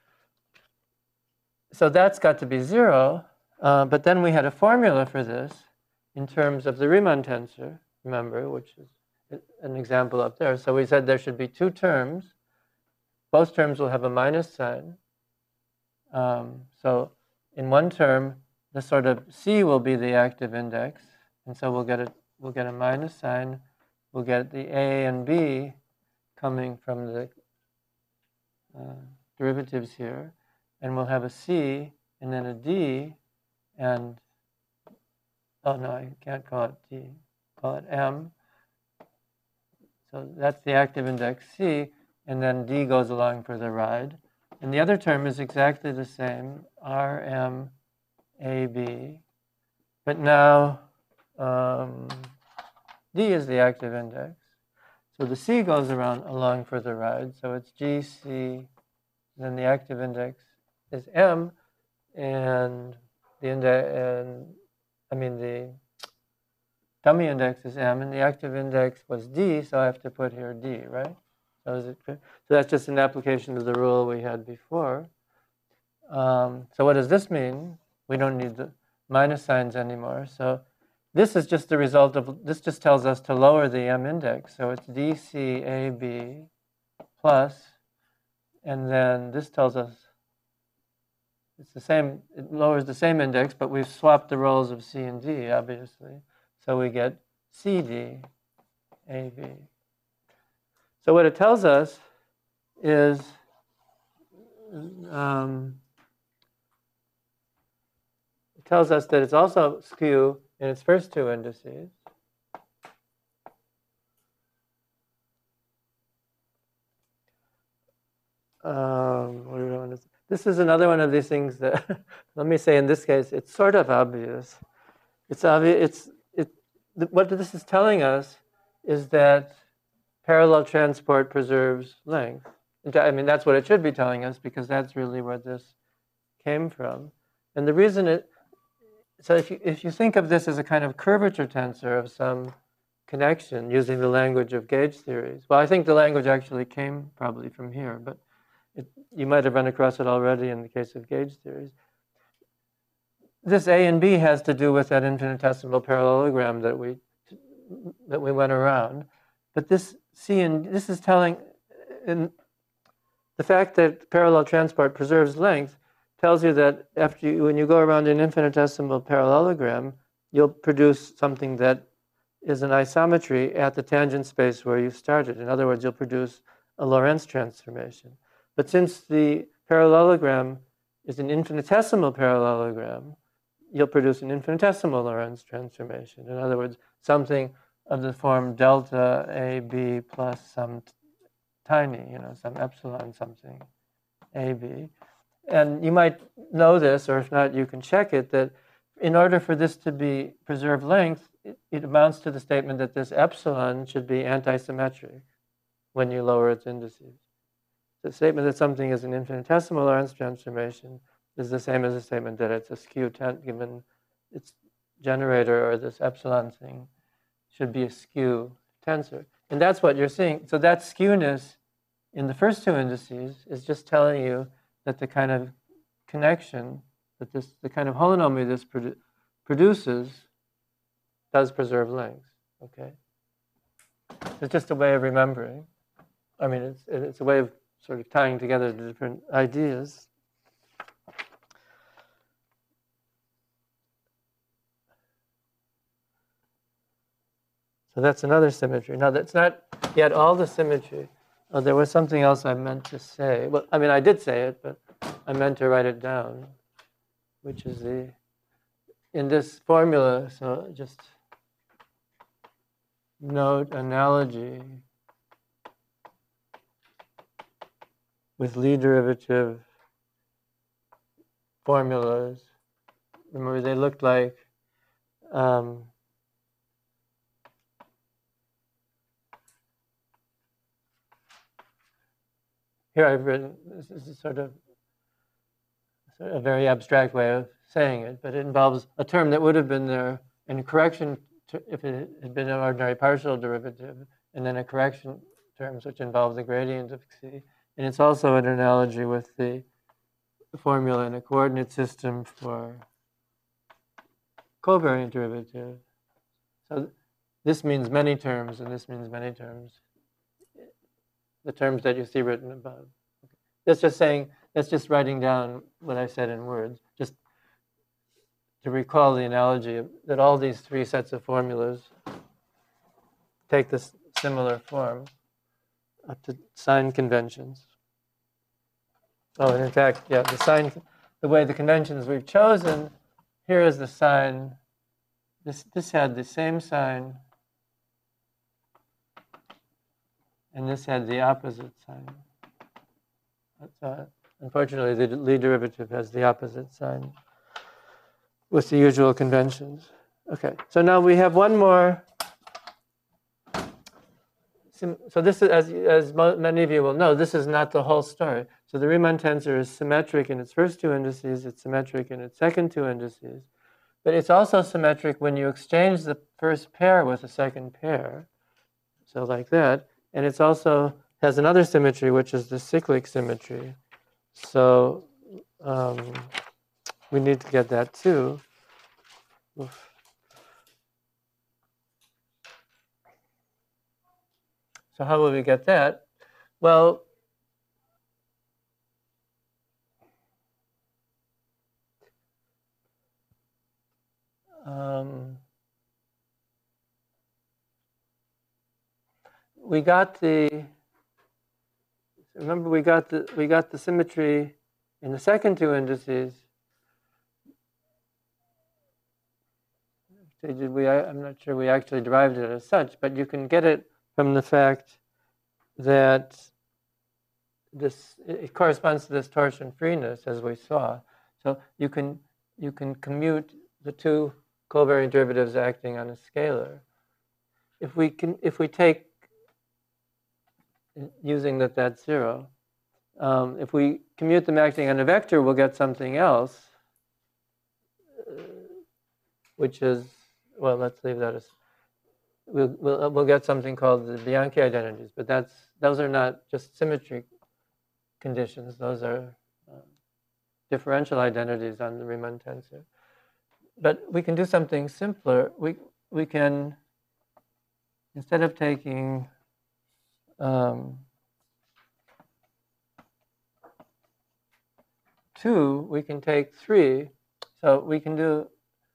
So that's got to be zero. Uh, but then we had a formula for this in terms of the Riemann tensor, remember, which is an example up there. So we said there should be two terms. Both terms will have a minus sign. Um, so in one term, the sort of C will be the active index, and so we'll get a we'll get a minus sign. We'll get the A and B coming from the uh, derivatives here, and we'll have a C and then a D, and oh no, I can't call it D, call it M. So that's the active index C, and then D goes along for the ride. And the other term is exactly the same, R M A B, but now um, D is the active index. So the C goes around along for the ride, so it's G C, then the active index is M, and the index, and I mean the dummy index is M, and the active index was D, so I have to put here D, right? So is it clear? So that's just an application of the rule we had before. Um, so what does this mean? We don't need the minus signs anymore. So this is just the result of, this just tells us to lower the M index. So it's D C A B plus, and then this tells us it's the same, it lowers the same index, but we've swapped the roles of C and D, obviously. So we get C D A B. So what it tells us is um, it tells us that it's also skew in its first two indices. Um, what do I want to say? This is another one of these things that, let me say in this case, it's sort of obvious. It's obvious. It's it. What this is telling us is that parallel transport preserves length. I mean, that's what it should be telling us because that's really where this came from. And the reason it, so if you, if you think of this as a kind of curvature tensor of some connection using the language of gauge theories, well, I think the language actually came probably from here, but it, you might have run across it already in the case of gauge theories. This A and B has to do with that infinitesimal parallelogram that we that we went around. But this C and this is telling, in the fact that parallel transport preserves length tells you that after you, when you go around an infinitesimal parallelogram, you'll produce something that is an isometry at the tangent space where you started. In other words, you'll produce a Lorentz transformation. But since the parallelogram is an infinitesimal parallelogram, you'll produce an infinitesimal Lorentz transformation. In other words, something of the form delta A B plus some t- tiny, you know, some epsilon something A B. And you might know this, or if not, you can check it, that in order for this to be preserved length, it, it amounts to the statement that this epsilon should be antisymmetric when you lower its indices. The statement that something is an infinitesimal Lorentz transformation is the same as the statement that it's a skew ten, given its generator, or this epsilon thing should be a skew tensor. And that's what you're seeing. So that skewness in the first two indices is just telling you that the kind of connection, that this, the kind of holonomy this produ- produces does preserve length. Okay, it's just a way of remembering. I mean, it's it's a way of sort of tying together the different ideas. So that's another symmetry. Now, that's not yet all the symmetry. Oh, there was something else I meant to say. Well, I mean, I did say it, but I meant to write it down, which is the, in this formula, so just note analogy with Lie derivative formulas. Remember, they looked like um, here I've written, this is sort of, sort of a very abstract way of saying it, but it involves a term that would have been there in correction to, if it had been an ordinary partial derivative, and then a correction terms which involve the gradient of c. And it's also an analogy with the formula in a coordinate system for covariant derivative. So this means many terms, and this means many terms. The terms that you see written above. Okay. That's just saying, that's just writing down what I said in words, just to recall the analogy of, that all these three sets of formulas take this similar form up to sign conventions. Oh, and in fact, yeah, the sign, the way the conventions we've chosen, here is the sign. This, this had the same sign, and this had the opposite sign. That's, uh, unfortunately, the Lie derivative has the opposite sign with the usual conventions. Okay, so now we have one more. So this is, as, as many of you will know, this is not the whole story. So the Riemann tensor is symmetric in its first two indices, it's symmetric in its second two indices, but it's also symmetric when you exchange the first pair with the second pair, so like that, and it's also has another symmetry, which is the cyclic symmetry. So um, we need to get that too. Oof. So how will we get that? Well, um, we got the, remember we got the, we got the symmetry in the second two indices. Did we, I'm not sure we actually derived it as such, but you can get it from the fact that this, it corresponds to this torsion freeness, as we saw. So you can you can commute the two covariant derivatives acting on a scalar. If we can, if we take, using that that's zero, um, if we commute them acting on a vector, we'll get something else, uh, which is, well, let's leave that as. We'll, we'll, we'll get something called the Bianchi identities, but that's those are not just symmetry conditions. Those are uh, differential identities on the Riemann tensor. But we can do something simpler. We we can, instead of taking um, two, we can take three. So we can do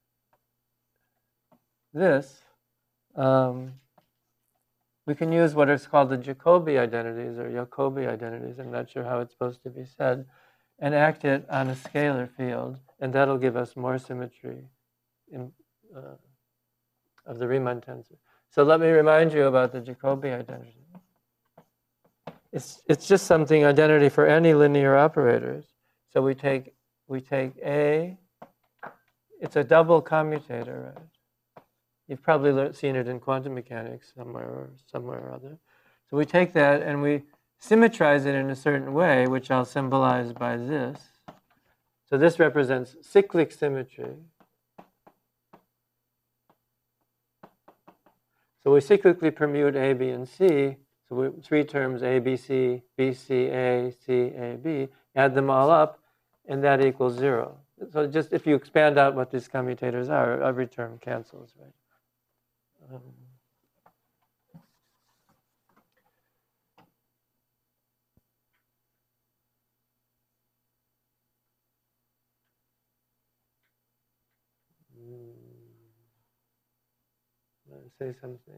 this. Um, we can use what is called the Jacobi identities or Jacobi identities, I'm not sure how it's supposed to be said, and act it on a scalar field, and that'll give us more symmetry in, uh, of the Riemann tensor. So let me remind you about the Jacobi identity. It's, it's just something identity for any linear operators. So we take, we take A, it's a double commutator, right? You've probably learned, seen it in quantum mechanics somewhere or somewhere or other. So we take that and we symmetrize it in a certain way, which I'll symbolize by this. So this represents cyclic symmetry. So we cyclically permute A, B, and C. So we, three terms A, B, C, B, C, A, C, A, B. Add them all up, and that equals zero. So just if you expand out what these commutators are, every term cancels, right? Um, mm, say something.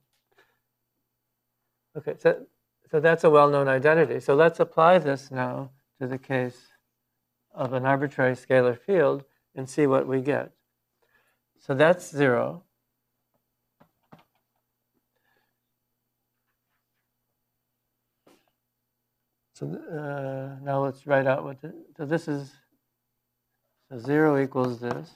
Okay, so, so that's a well-known identity. So let's apply this now to the case of an arbitrary scalar field and see what we get. So that's zero. So uh, now let's write out what, the, so this is, so zero equals this.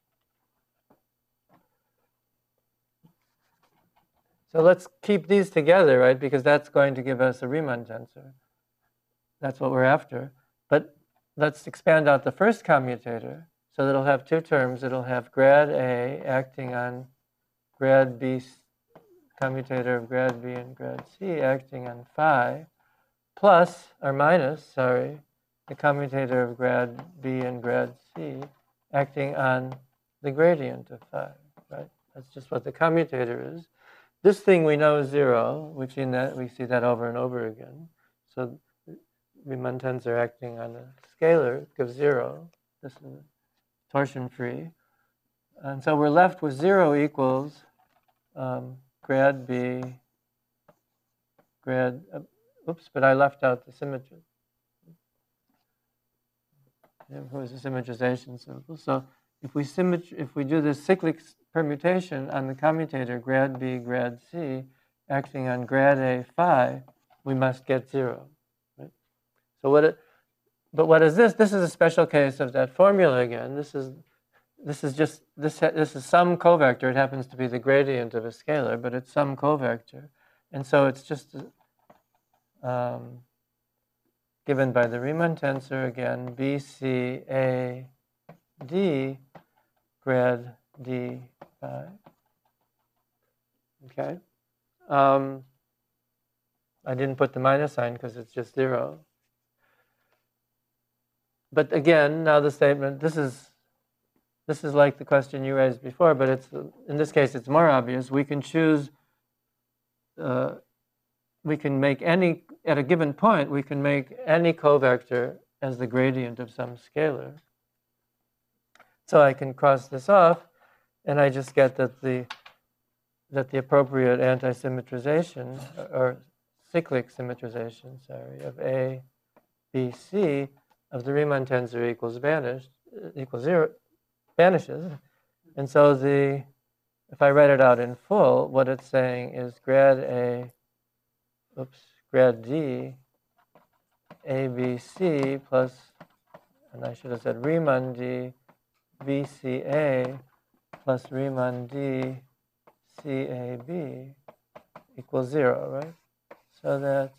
So let's keep these together, right? Because that's going to give us a Riemann tensor. That's what we're after. But let's expand out the first commutator so that it'll have two terms. It'll have grad A acting on grad B, commutator of grad B and grad C acting on phi, plus, or minus, sorry, the commutator of grad B and grad C acting on the gradient of phi, right? That's just what the commutator is. This thing we know is zero, which in that we see that over and over again. So Riemann tensor acting on a scalar gives zero. This is torsion-free. And so we're left with zero equals um, grad B, grad, uh, oops, but I left out the symmetry. It was a symmetrization symbol. So if we symmetry, if we do this cyclic permutation on the commutator grad B, grad C, acting on grad A phi, we must get zero. Right? So what it, but what is this? This is a special case of that formula again. This is this is just this this is some covector. It happens to be the gradient of a scalar, but it's some covector, and so it's just um, given by the Riemann tensor again, B C A D grad D phi. Okay. Um, I didn't put the minus sign because it's just zero. But again, now the statement, this is this is like the question you raised before, but it's in this case it's more obvious. We can choose, uh, we can make any, at a given point, we can make any covector as the gradient of some scalar. So I can cross this off, and I just get that the that the appropriate anti-symmetrization, or cyclic symmetrization, sorry, of A, B, C of the Riemann tensor equals vanished, equals zero, vanishes. And so the, if I write it out in full, what it's saying is grad A, oops, grad D, A, B, C plus, and I should have said Riemann D, B, C, A plus Riemann D, C A B equals zero, right? So that's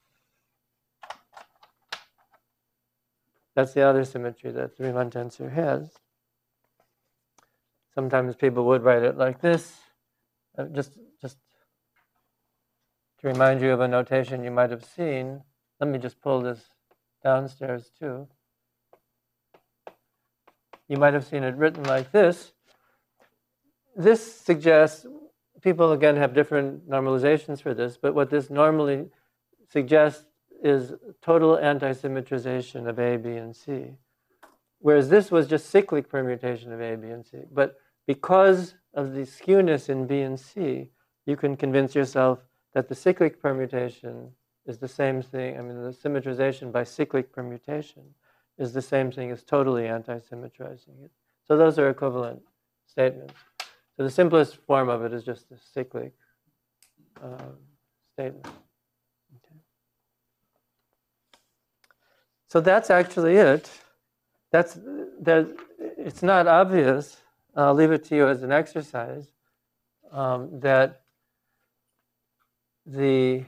that's the other symmetry that the Riemann tensor has. Sometimes people would write it like this, uh, just just to remind you of a notation you might have seen. Let me just pull this downstairs too. You might have seen it written like this. This suggests, people again have different normalizations for this, but what this normally suggests is total anti-symmetrization of A, B, and C. Whereas this was just cyclic permutation of A, B, and C. But because of the skewness in B and C, you can convince yourself that the cyclic permutation is the same thing. I mean, the symmetrization by cyclic permutation is the same thing as totally anti-symmetrizing it. So those are equivalent statements. So the simplest form of it is just a cyclic um, statement. Okay. So that's actually it. That's there. It's not obvious. I'll leave it to you as an exercise. Um, that the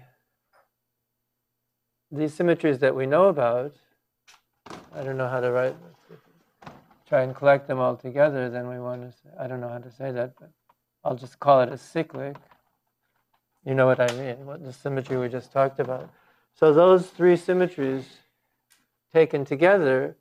these symmetries that we know about, I don't know how to write. Try and collect them all together, then we want to say, I don't know how to say that, but I'll just call it a cyclic. You know what I mean, what the symmetry we just talked about. So those three symmetries taken together,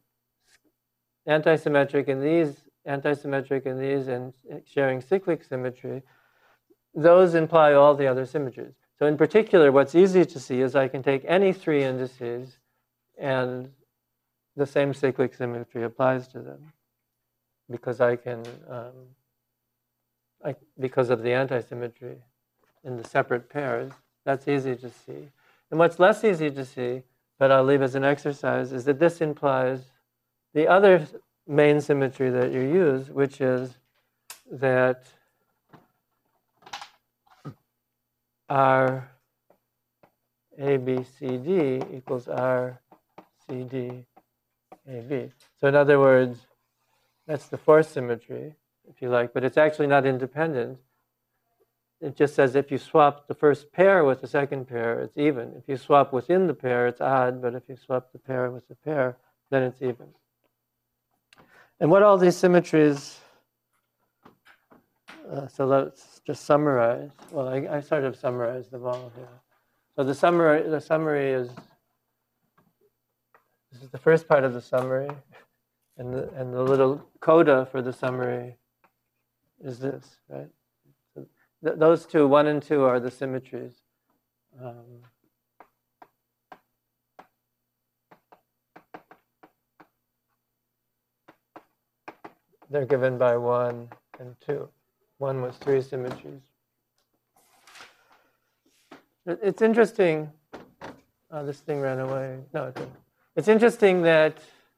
antisymmetric in these, antisymmetric in these, and sharing cyclic symmetry, those imply all the other symmetries. So in particular, what's easy to see is I can take any three indices and the same cyclic symmetry applies to them because I can, um, I, because of the antisymmetry in the separate pairs. That's easy to see. And what's less easy to see, but I'll leave as an exercise, is that this implies the other main symmetry that you use, which is that R A B C D equals R C D A B. So in other words, that's the force symmetry, if you like, but it's actually not independent. It just says if you swap the first pair with the second pair, it's even. If you swap within the pair, it's odd, but if you swap the pair with the pair, then it's even. And what all these symmetries, uh, so let's just summarize. Well, I, I sort of summarized them all here. So the summary, the summary is, this is the first part of the summary, and the, and the little coda for the summary is this, right? So th those two, one and two, are the symmetries. Um, they're given by one and two. One was three symmetries. It, it's interesting. Oh, this thing ran away. No, it didn't. It's interesting that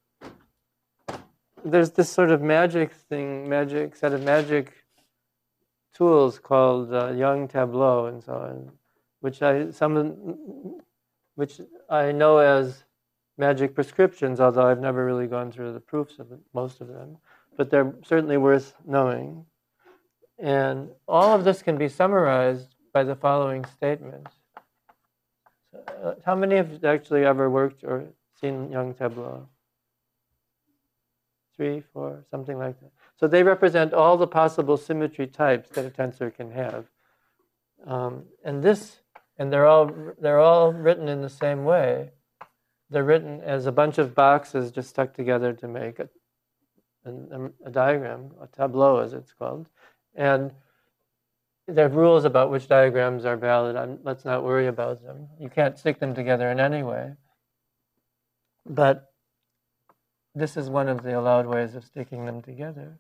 there's this sort of magic thing, magic set of magic tools called uh, Young Tableau and so on, which I some which I know as magic prescriptions, although I've never really gone through the proofs of it, most of them, but they're certainly worth knowing. And all of this can be summarized by the following statement. Uh, how many have actually ever worked or seen Young Tableau? Three, four, something like that. So they represent all the possible symmetry types that a tensor can have. Um, and this, and they're all they're all written in the same way. They're written as a bunch of boxes just stuck together to make a, a, a diagram, a tableau as it's called. And there are rules about which diagrams are valid. I'm, let's not worry about them. You can't stick them together in any way. But this is one of the allowed ways of sticking them together.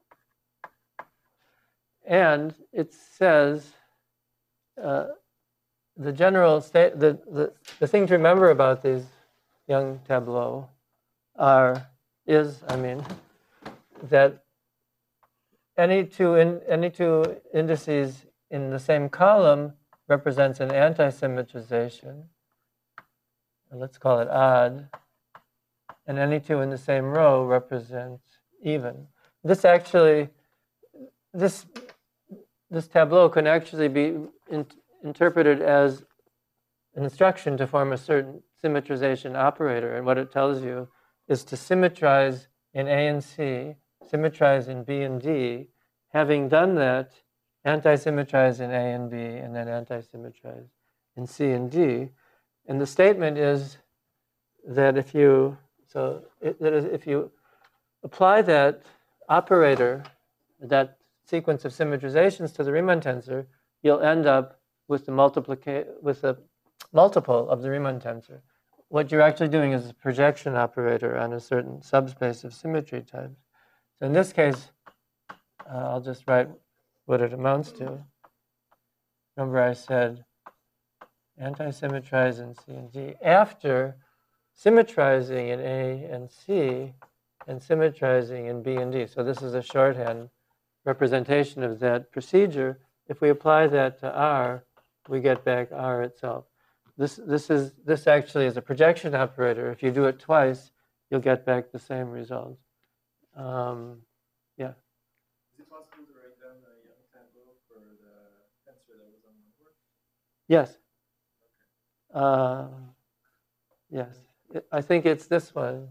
And it says, uh, the general state, the, the, the thing to remember about these Young Tableau are, is, I mean, that any two, in, any two indices in the same column represents an anti-symmetrization. Let's call it odd. And any two in the same row represent even. This actually, this, this tableau can actually be in, interpreted as an instruction to form a certain symmetrization operator. And what it tells you is to symmetrize in A and C, symmetrize in B and D. Having done that, anti-symmetrize in A and B, and then anti-symmetrize in C and D. And the statement is that if you, so it, that is, if you apply that operator, that sequence of symmetrizations to the Riemann tensor, you'll end up with the multiplica- with a multiple of the Riemann tensor. What you're actually doing is a projection operator on a certain subspace of symmetry types. So in this case, uh, I'll just write what it amounts to. Remember I said anti-symmetrize in C and D after symmetrizing in A and C and symmetrizing in B and D. So this is a shorthand representation of that procedure. If we apply that to R, we get back R itself. This, this, is, this actually is a projection operator. If you do it twice, you'll get back the same result. Um, yeah. Is it possible to write down a Young Tableau for the tensor that was on the board? Yes. Uh, yes. I think it's this one.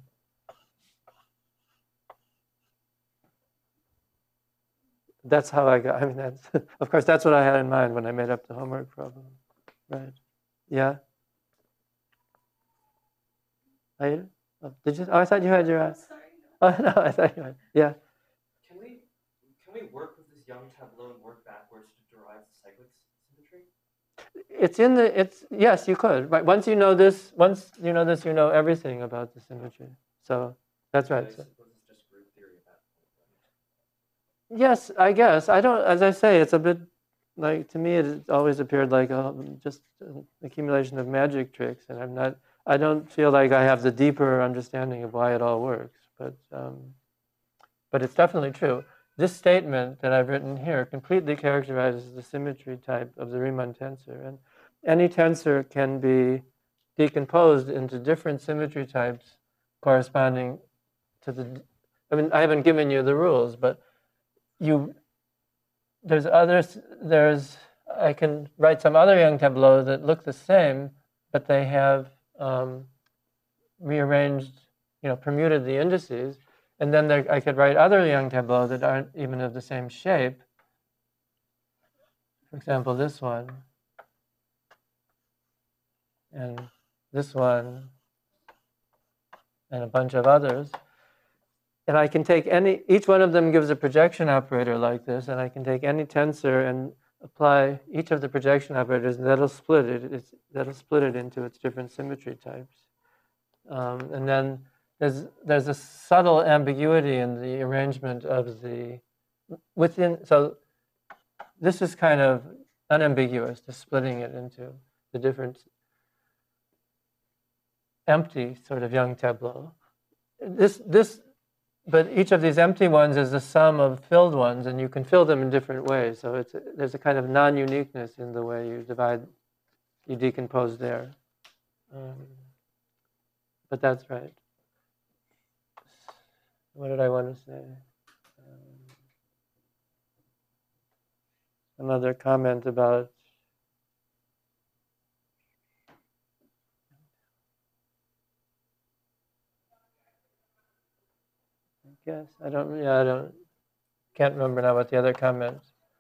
That's how I got, I mean, that's, of course, that's what I had in mind when I made up the homework problem. Right. Yeah? I, oh, did you, oh, I thought you had your, uh, Sorry. oh, no, I thought you had, yeah. Can we can we work with this Young Tableau and work backwards to derive provides the cyclic symmetry? It's in the, it's, yes, you could. Right. Once you know this, once you know this, you know everything about the symmetry. So that's right. I So, suppose it's just group theory at that point. yes, I guess. I don't, as I say, it's a bit like, to me, it always appeared like a, just an accumulation of magic tricks. And I'm not, I don't feel like I have the deeper understanding of why it all works. But, um, but it's definitely true. This statement that I've written here completely characterizes the symmetry type of the Riemann tensor. And any tensor can be decomposed into different symmetry types corresponding to the, I mean, I haven't given you the rules, but you, there's others, there's, I can write some other Young tableaux that look the same, but they have um, rearranged, you know, permuted the indices. And then there, I could write other Young tableaux that aren't even of the same shape. For example, this one, and this one, and a bunch of others. And I can take any, each one of them gives a projection operator like this, and I can take any tensor and apply each of the projection operators, and that'll split it. It's, that'll split it into its different symmetry types. Um, and then there's there's a subtle ambiguity in the arrangement of the within. So this is kind of unambiguous, just splitting it into the different empty sort of Young tableau. This this. But each of these empty ones is the sum of filled ones, and you can fill them in different ways. So it's, there's a kind of non-uniqueness in the way you divide, you decompose there. Um, but that's right. What did I want to say? Um, another comment about Yes, I don't. Yeah, I don't. Can't remember now what the other comment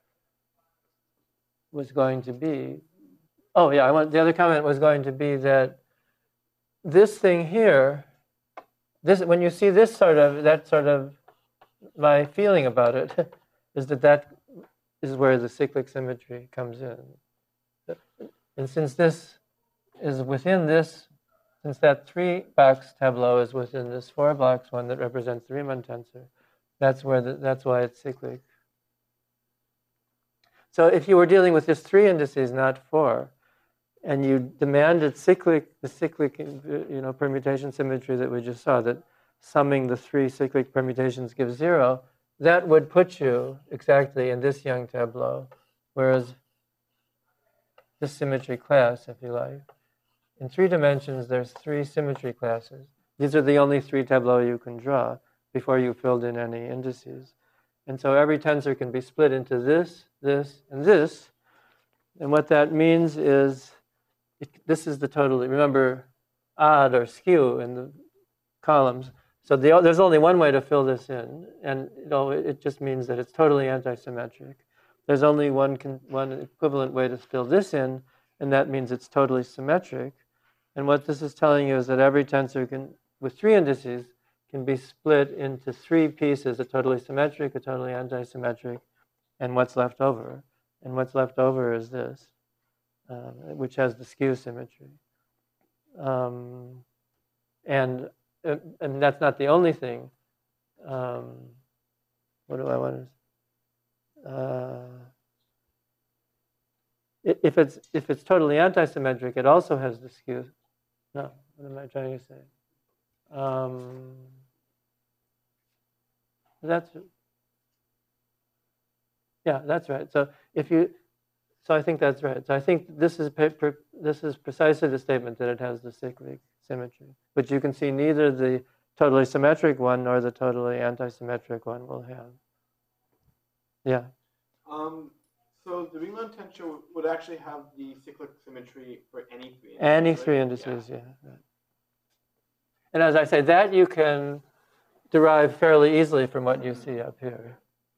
was going to be. Oh, yeah. I want the other comment was going to be that this thing here, this when you see this sort of that sort of my feeling about it is that that is where the cyclic symmetry comes in, and since this is within this. Since that three-box tableau is within this four-box one that represents the Riemann tensor, that's where the, that's why it's cyclic. So if you were dealing with just three indices, not four, and you demanded cyclic, the cyclic, you know, permutation symmetry that we just saw, that summing the three cyclic permutations gives zero, that would put you exactly in this Young tableau, whereas this symmetry class, if you like. In three dimensions, there's three symmetry classes. These are the only three tableaux you can draw before you filled in any indices. And so every tensor can be split into this, this, and this. And what that means is, it, this is the totally, remember, odd or skew in the columns. So the, there's only one way to fill this in, and you know, it just means that it's totally antisymmetric. There's only one, one equivalent way to fill this in, and that means it's totally symmetric. And what this is telling you is that every tensor can, with three indices, can be split into three pieces, a totally symmetric, a totally antisymmetric, and what's left over. And what's left over is this, um, which has the skew symmetry. Um, and, uh, and that's not the only thing. Um, what do I want to... Uh, if it's, if it's totally antisymmetric, it also has the skew. No, what am I trying to say? Um, that's, yeah, that's right. So if you, so I think that's right. So I think this is this is precisely the statement that it has the cyclic symmetry, which you can see neither the totally symmetric one nor the totally antisymmetric one will have. Yeah. Um. So the Riemann tensor would actually have the cyclic symmetry for any three indices. Any right? three indices, yeah. yeah. Right. And as I say, that you can derive fairly easily from what you see up here.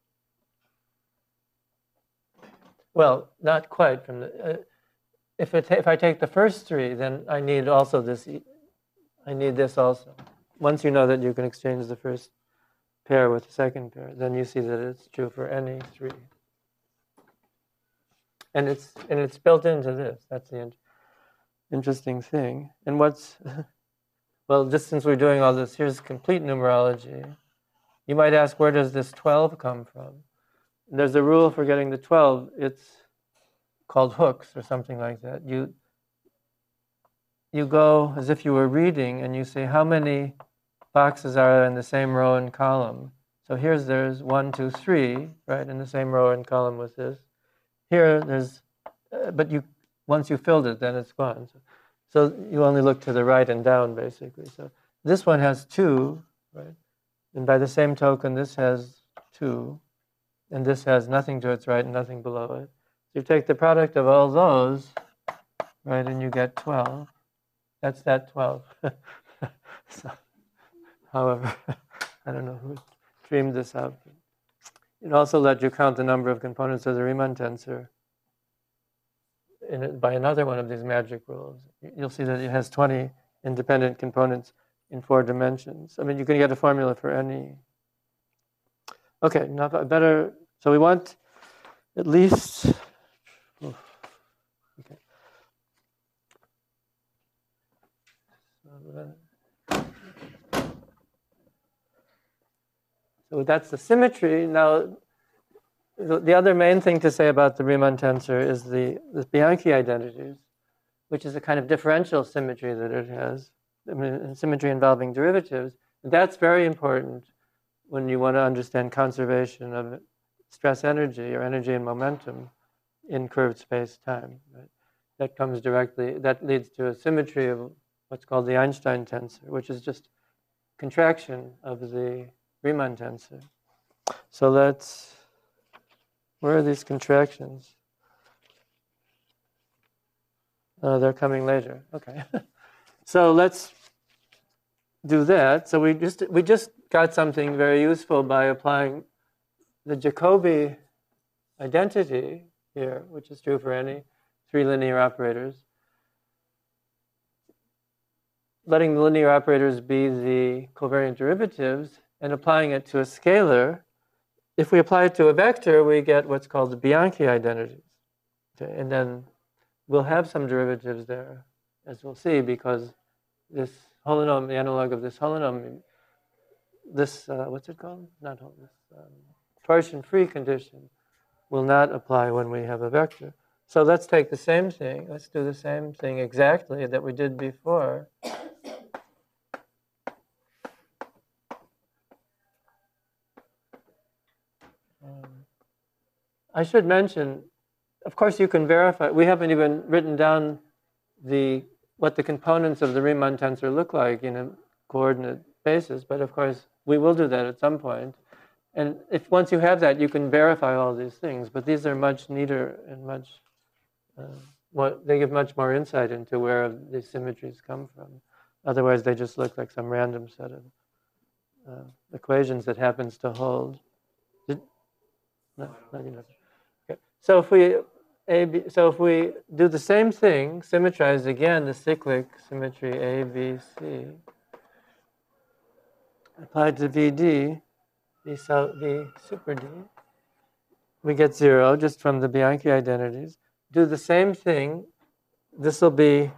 Well, not quite from the. Uh, if it if I take the first three, then I need also this. I need this also. Once you know that you can exchange the first pair with the second pair, then you see that it's true for any three. and it's and it's built into this. That's the in- interesting thing. And what's well, just since we're doing all this, here's complete numerology. You might ask, where does this twelve come from? There's a rule for getting the twelve. It's called hooks or something like that. You you go as if you were reading, and you say, how many boxes are there in the same row and column? So here's there's one, two, three, right, in the same row and column with this. Here there's, uh, but you once you filled it, then it's gone. So, so you only look to the right and down, basically. So this one has two, right? And by the same token, this has two, and this has nothing to its right and nothing below it. So you take the product of all those, right, and you get twelve. That's that twelve. So, however, I don't know who dreamed this up. It also lets you count the number of components of the Riemann tensor in it by another one of these magic rules. You'll see that it has twenty independent components in four dimensions. I mean, you can get a formula for any. Okay, now better. So we want at least. Okay. So that's the symmetry. Now, the, the other main thing to say about the Riemann tensor is the, the Bianchi identities, which is a kind of differential symmetry that it has, I mean, symmetry involving derivatives. That's very important when you want to understand conservation of stress energy or energy and momentum in curved space-time. Right? That comes directly, that leads to a symmetry of what's called the Einstein tensor, which is just contraction of the Riemann tensor. So let's, where are these contractions? Uh, they're coming later. Okay. So let's do that. So we just we just got something very useful by applying the Jacobi identity here, which is true for any three linear operators. Letting the linear operators be the covariant derivatives and applying it to a scalar. If we apply it to a vector, we get what's called the Bianchi identities. Okay? And then we'll have some derivatives there, as we'll see, because this holonomial, the analog of this holonomial, this, uh, what's it called? Not hol- this um, torsion-free condition will not apply when we have a vector. So let's take the same thing. Let's do the same thing exactly that we did before. Um, I should mention, of course, you can verify. We haven't even written down the what the components of the Riemann tensor look like in a coordinate basis, but of course, we will do that at some point. And if once you have that, you can verify all these things. But these are much neater and much, uh, what, they give much more insight into where these symmetries come from. Otherwise, they just look like some random set of uh, equations that happens to hold. Did, no, no, you know. Okay. So if we A, B, so if we do the same thing, symmetrize again the cyclic symmetry A, B, C, applied to V D, V, so, V super D, we get zero just from the Bianchi identities. Do the same thing. This will be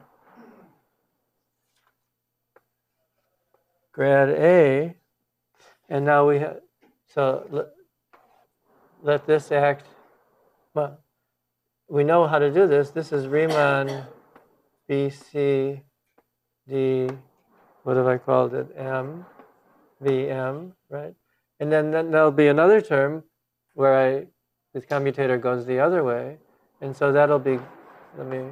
grad A, and now we have, so let, let this act, well, we know how to do this. This is Riemann B, C, D, what have I called it? M, V, M, right? And then, then there'll be another term where I, this commutator goes the other way. And so that'll be, let me,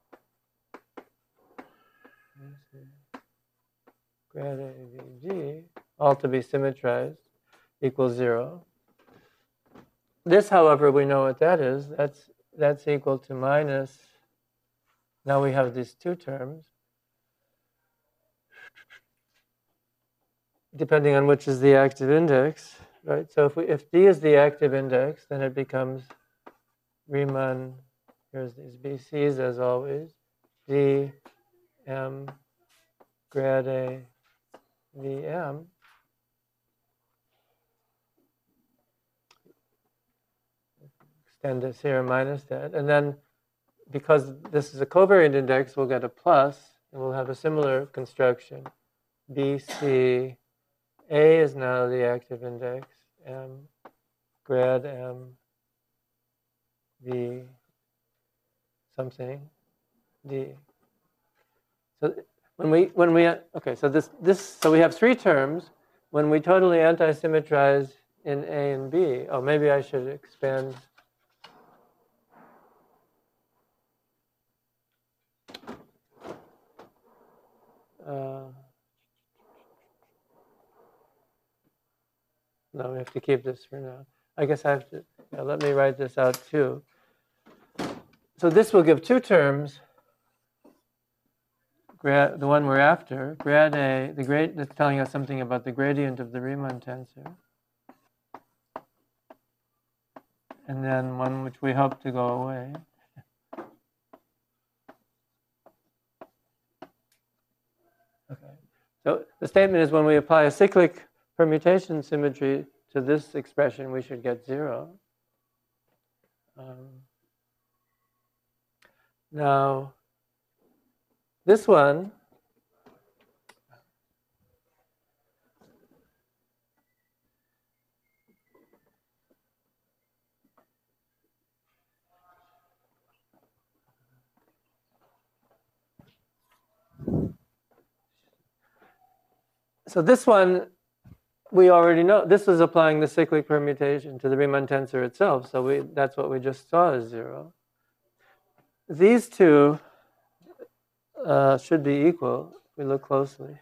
grad A, V, D, all to be symmetrized, equals zero. This, however, we know what that is. That's, that's equal to minus, now we have these two terms, depending on which is the active index, right? So if we, if D is the active index, then it becomes Riemann, here's these B Cs as always, D, M, grad A, V, M. extend this here minus that. And then because this is a covariant index, we'll get a plus, and we'll have a similar construction. B, C, A is now the active index, M, grad M, V, something, D. So when we, when we, okay, so this, this, so we have three terms. When we totally anti-symmetrize in A and B, oh, maybe I should expand. Uh, no, we have to keep this for now. I guess I have to, yeah, let me write this out too. So this will give two terms. Grad, the one we're after, grad A, the grad, that's telling us something about the gradient of the Riemann tensor. And then one which we hope to go away. Okay. So the statement is when we apply a cyclic permutation symmetry to this expression, we should get zero. Um, now, this one, so this one, we already know, this is applying the cyclic permutation to the Riemann tensor itself, so we, that's what we just saw as zero. These two uh, should be equal if we look closely.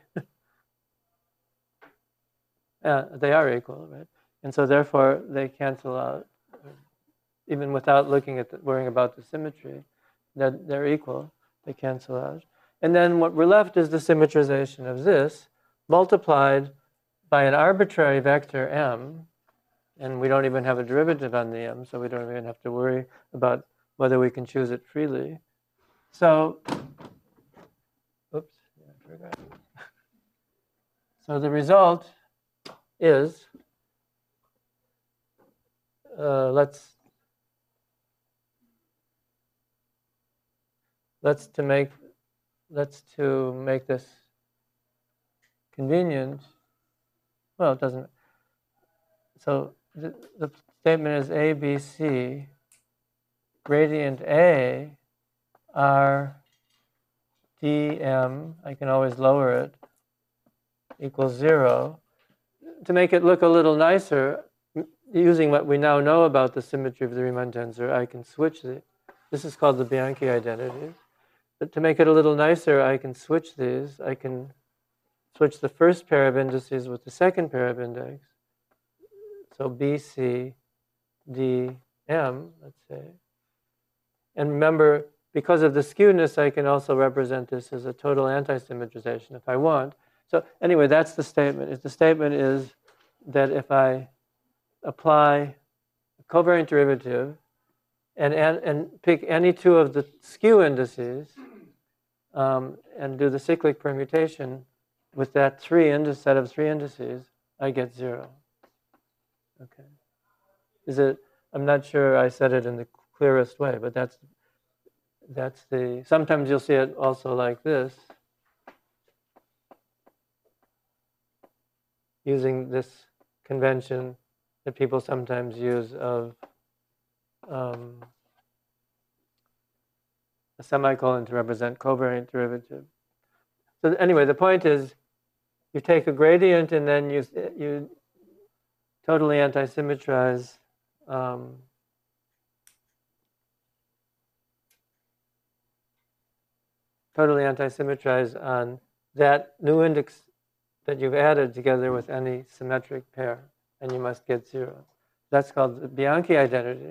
Yeah, they are equal, right? And so therefore they cancel out, even without looking at the, worrying about the symmetry, that they're equal, they cancel out. And then what we're left is the symmetrization of this multiplied by an arbitrary vector m, and we don't even have a derivative on the m, so we don't even have to worry about whether we can choose it freely. So, oops, yeah, I forgot. So the result is, uh, let's let's to make let's to make this convenient. Well, it doesn't. So the, the statement is A, B, C, gradient A, R, D, M, I can always lower it, equals zero. To make it look a little nicer, using what we now know about the symmetry of the Riemann tensor, I can switch the, this is called the Bianchi identity. But to make it a little nicer, I can switch these. I can switch the first pair of indices with the second pair of index. So B, C, D, M, let's say. And remember, because of the skewness, I can also represent this as a total anti-symmetrization if I want. So anyway, that's the statement. The statement is that if I apply a covariant derivative and, and, and pick any two of the skew indices um, and do the cyclic permutation with that three index set of three indices, I get zero. Okay. Is it? I'm not sure I said it in the clearest way, but that's that's the. Sometimes you'll see it also like this, using this convention that people sometimes use of um, a semicolon to represent covariant derivative. So anyway, the point is, you take a gradient and then you you totally anti-symmetrize um, totally anti-symmetrize on that new index that you've added together with any symmetric pair, and you must get zero. That's called the Bianchi identity.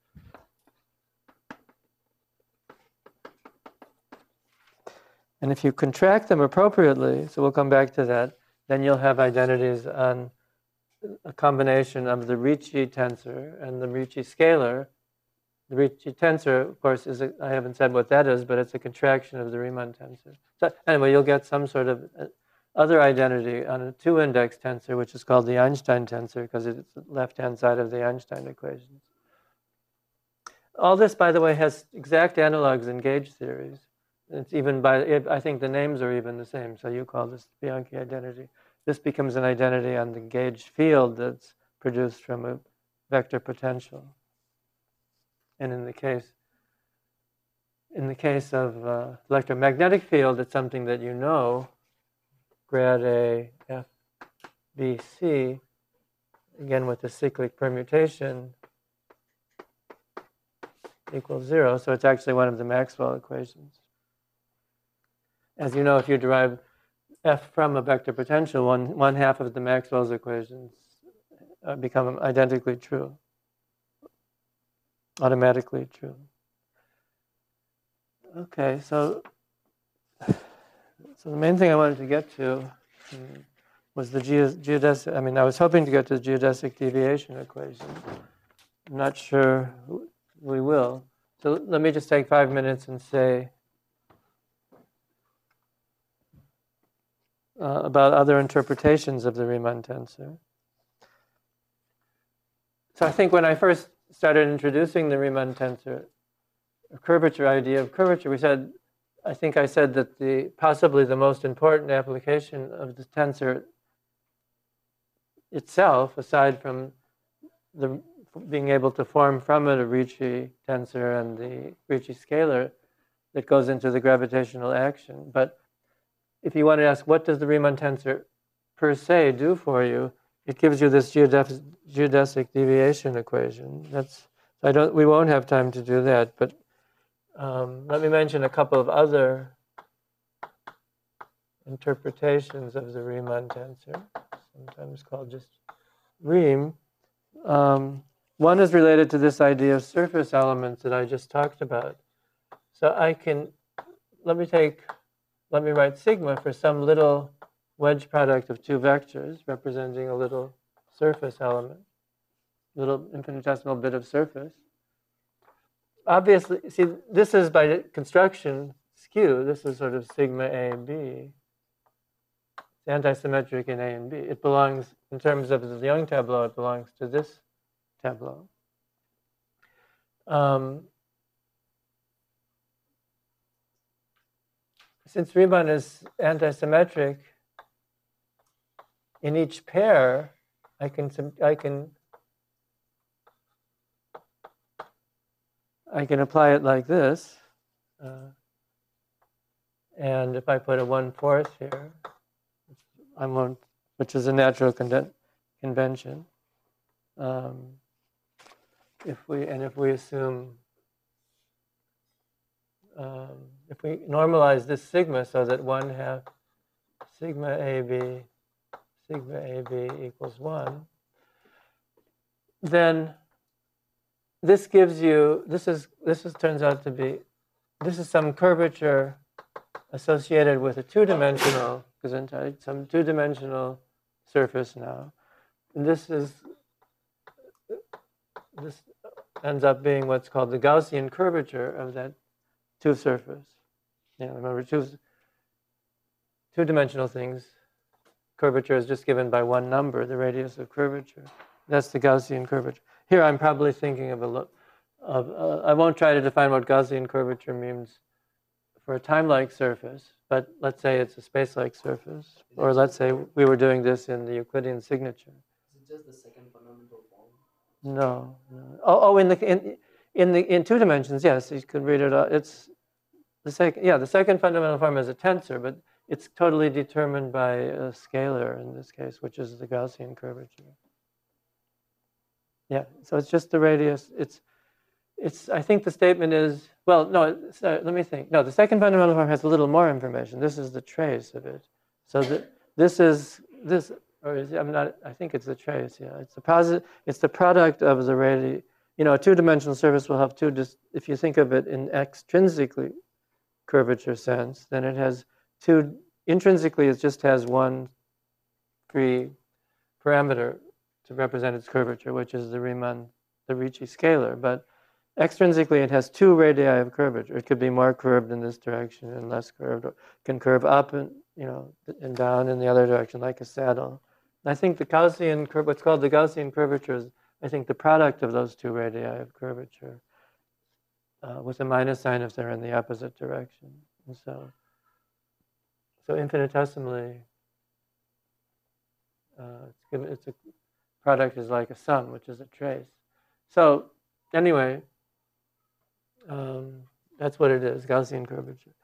And if you contract them appropriately, so we'll come back to that, then you'll have identities on a combination of the Ricci tensor and the Ricci scalar. The Ricci tensor, of course, is a, I haven't said what that is, but it's a contraction of the Riemann tensor. So anyway, you'll get some sort of other identity on a two-index tensor, which is called the Einstein tensor, because it's the left-hand side of the Einstein equations. All this, by the way, has exact analogs in gauge theories. It's even by, it, I think the names are even the same. So you call this Bianchi identity. This becomes an identity on the gauge field that's produced from a vector potential. And in the case, in the case of uh, electromagnetic field, it's something that you know, grad A F B C, again with the cyclic permutation, equals zero. So it's actually one of the Maxwell equations. As you know, if you derive F from a vector potential, one, one half of the Maxwell's equations uh, become identically true, automatically true. Okay, so, so the main thing I wanted to get to um, was the geodesic, I mean, I was hoping to get to the geodesic deviation equation. I'm not sure we will. So let me just take five minutes and say uh, about other interpretations of the Riemann tensor. So I think when I first started introducing the Riemann tensor, a curvature idea of curvature, we said, I think I said that the possibly the most important application of the tensor itself, aside from the being able to form from it a Ricci tensor and the Ricci scalar that goes into the gravitational action. But if you want to ask, what does the Riemann tensor per se do for you? It gives you this geodesic, geodesic deviation equation. That's I don't. We won't have time to do that, but um, let me mention a couple of other interpretations of the Riemann tensor, sometimes called just Riem. Um, one is related to this idea of surface elements that I just talked about. So I can, let me take, let me write sigma for some little wedge product of two vectors representing a little surface element, little infinitesimal bit of surface. Obviously, see, this is by construction skew. This is sort of sigma A and B. It's antisymmetric in A and B. It belongs, in terms of the Young tableau, it belongs to this tableau. Um, since Riemann is antisymmetric, in each pair, I can I can I can apply it like this, uh, and if I put a one fourth here, I won't, which is a natural con convention. Um, if we and if we assume um, if we normalize this sigma so that one half sigma A B sigma A B equals one, then this gives you, this is, this is turns out to be, this is some curvature associated with a two-dimensional, some two-dimensional surface now. And this is, this ends up being what's called the Gaussian curvature of that two surface. Yeah, remember, two, two-dimensional things, curvature is just given by one number, the radius of curvature. That's the Gaussian curvature. Here I'm probably thinking of a, of, uh, I won't try to define what Gaussian curvature means for a time-like surface, but let's say it's a space-like surface, or let's say we were doing this in the Euclidean signature. Is it just the second fundamental form? No, no. Oh, oh, in the in in the in two dimensions, yes, you could read it. Uh, it's the second, yeah, the second fundamental form is a tensor, but it's totally determined by a scalar in this case, which is the Gaussian curvature. Yeah, so it's just the radius. It's, it's. I think the statement is, well, no, uh, let me think. No, the second fundamental form has a little more information. This is the trace of it. So the, this is, this, or is, I'm not, I think it's the trace, yeah. It's the posit, it's the product of the radius. You know, a two-dimensional surface will have two, dis, if you think of it in extrinsically curvature sense, then it has two, intrinsically it just has one free parameter to represent its curvature, which is the Riemann, the Ricci scalar. But extrinsically, it has two radii of curvature. It could be more curved in this direction and less curved, or can curve up and, you know, and down in the other direction, like a saddle. And I think the Gaussian curve, what's called the Gaussian curvature, is, I think, the product of those two radii of curvature. uh, with a minus sign if they're in the opposite direction. And so, so infinitesimally, uh, it's, given, it's a product is like a sum, which is a trace. So anyway, um, that's what it is, Gaussian curvature.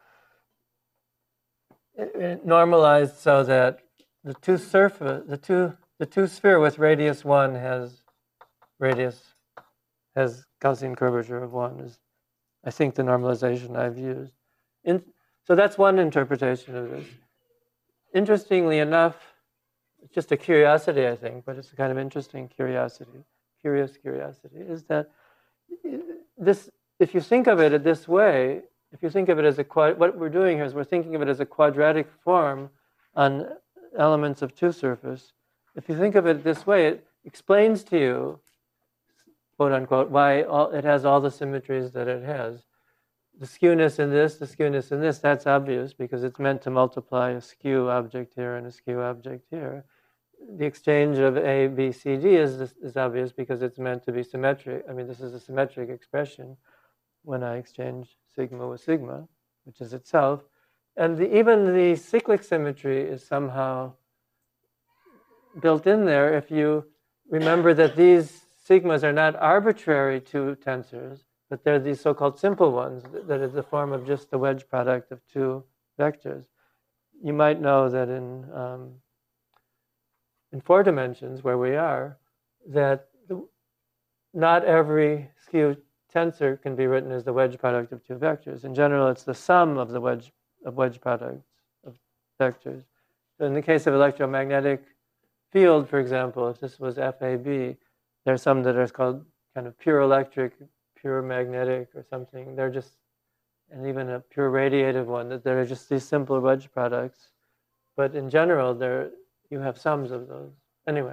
It, it normalized so that the two surface, the two, the two sphere with radius one has radius has Gaussian curvature of one is, I think, the normalization I've used. In, so that's one interpretation of this. Interestingly enough, it's just a curiosity, I think, but it's a kind of interesting curiosity, curious curiosity, is that this, if you think of it this way, if you think of it as a quad, what we're doing here is we're thinking of it as a quadratic form on elements of two surface. If you think of it this way, it explains to you, quote unquote, why all, it has all the symmetries that it has. The skewness in this, the skewness in this, that's obvious because it's meant to multiply a skew object here and a skew object here. The exchange of A, B, C, D is, is obvious because it's meant to be symmetric. I mean, this is a symmetric expression when I exchange sigma with sigma, which is itself. And the, even the cyclic symmetry is somehow built in there if you remember that these sigmas are not arbitrary two tensors, but they're these so-called simple ones that is the form of just the wedge product of two vectors. You might know that in um, in four dimensions, where we are, that the, not every skew tensor can be written as the wedge product of two vectors. In general, it's the sum of the wedge of wedge products of vectors. So in the case of electromagnetic field, for example, if this was F A B, there's some that are called kind of pure electric, pure magnetic or something. They're just, and even a pure radiative one, that they're just these simple wedge products. But in general, they're, you have sums of those. Anyway.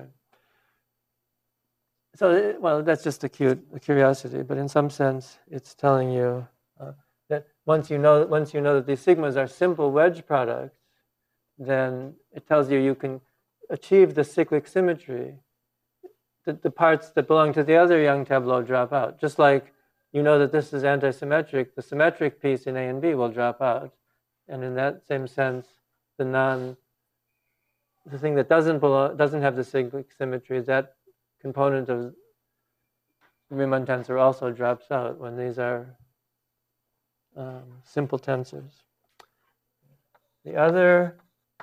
So, well, that's just a cute a curiosity, but in some sense, it's telling you uh, that once you know once you know that these sigmas are simple wedge products, then it tells you you can achieve the cyclic symmetry. The, the parts that belong to the other Young tableau drop out. Just like you know that this is antisymmetric, the symmetric piece in A and B will drop out, and in that same sense, the non the thing that doesn't belong doesn't have the cyclic symmetry, that component of the Riemann tensor also drops out when these are um, simple tensors. The other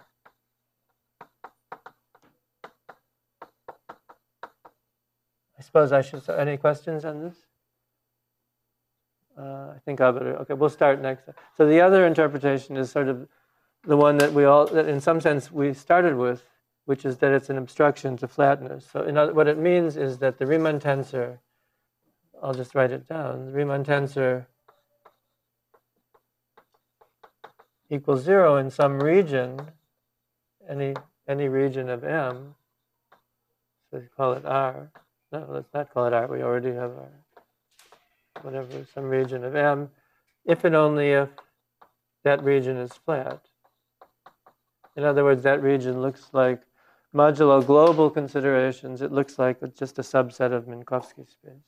I suppose I should start. Any questions on this? Uh, I think I'll better, okay, we'll start next. So the other interpretation is sort of the one that we all, that in some sense we started with, which is that it's an obstruction to flatness. So in other, what it means is that the Riemann tensor, I'll just write it down, the Riemann tensor equals zero in some region, any, any region of M, so we call it R. No, let's not call it R, we already have R. Whatever, some region of M, if and only if that region is flat. In other words, that region looks like, modulo global considerations, it looks like it's just a subset of Minkowski space.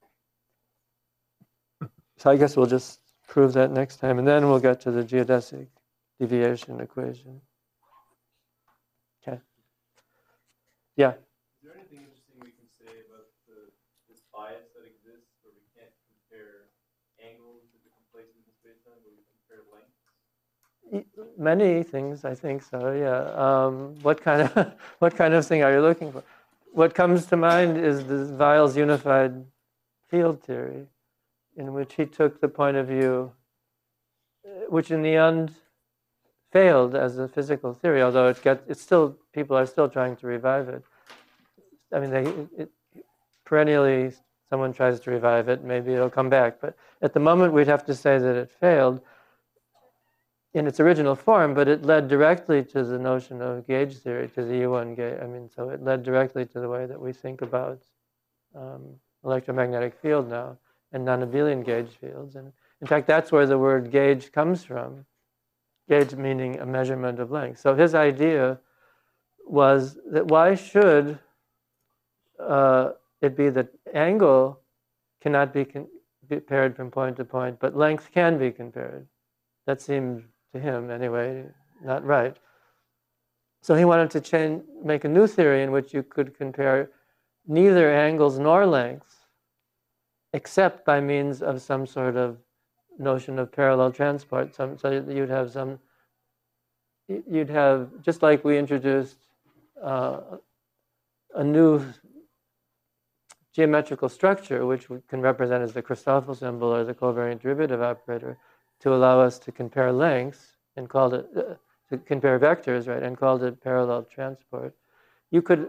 So I guess we'll just prove that next time, and then we'll get to the geodesic deviation equation. Okay. Yeah? Is there anything interesting we can say about the, this bias that exists where we can't compare angles at different places in space-time, where we compare lengths? Many things, I think so. Yeah. Um, what kind of what kind of thing are you looking for? What comes to mind is the Weil's unified field theory, in which he took the point of view, which in the end failed as a physical theory. Although it gets, it's still people are still trying to revive it. I mean, they, it, perennially someone tries to revive it. Maybe it'll come back, but at the moment we'd have to say that it failed in its original form, but it led directly to the notion of gauge theory, to the U one gauge. I mean, so it led directly to the way that we think about um, electromagnetic field now and non-abelian gauge fields. And in fact, that's where the word gauge comes from. Gauge meaning a measurement of length. So his idea was that why should uh, it be that angle cannot be con compared from point to point, but length can be compared. That seemed to him, anyway, not right. So he wanted to change, make a new theory in which you could compare neither angles nor lengths, except by means of some sort of notion of parallel transport. Some, so you'd have some, you'd have, just like we introduced uh, a new geometrical structure, which we can represent as the Christoffel symbol or the covariant derivative operator, to allow us to compare lengths and called it, uh, to compare vectors, right, and called it parallel transport. You could,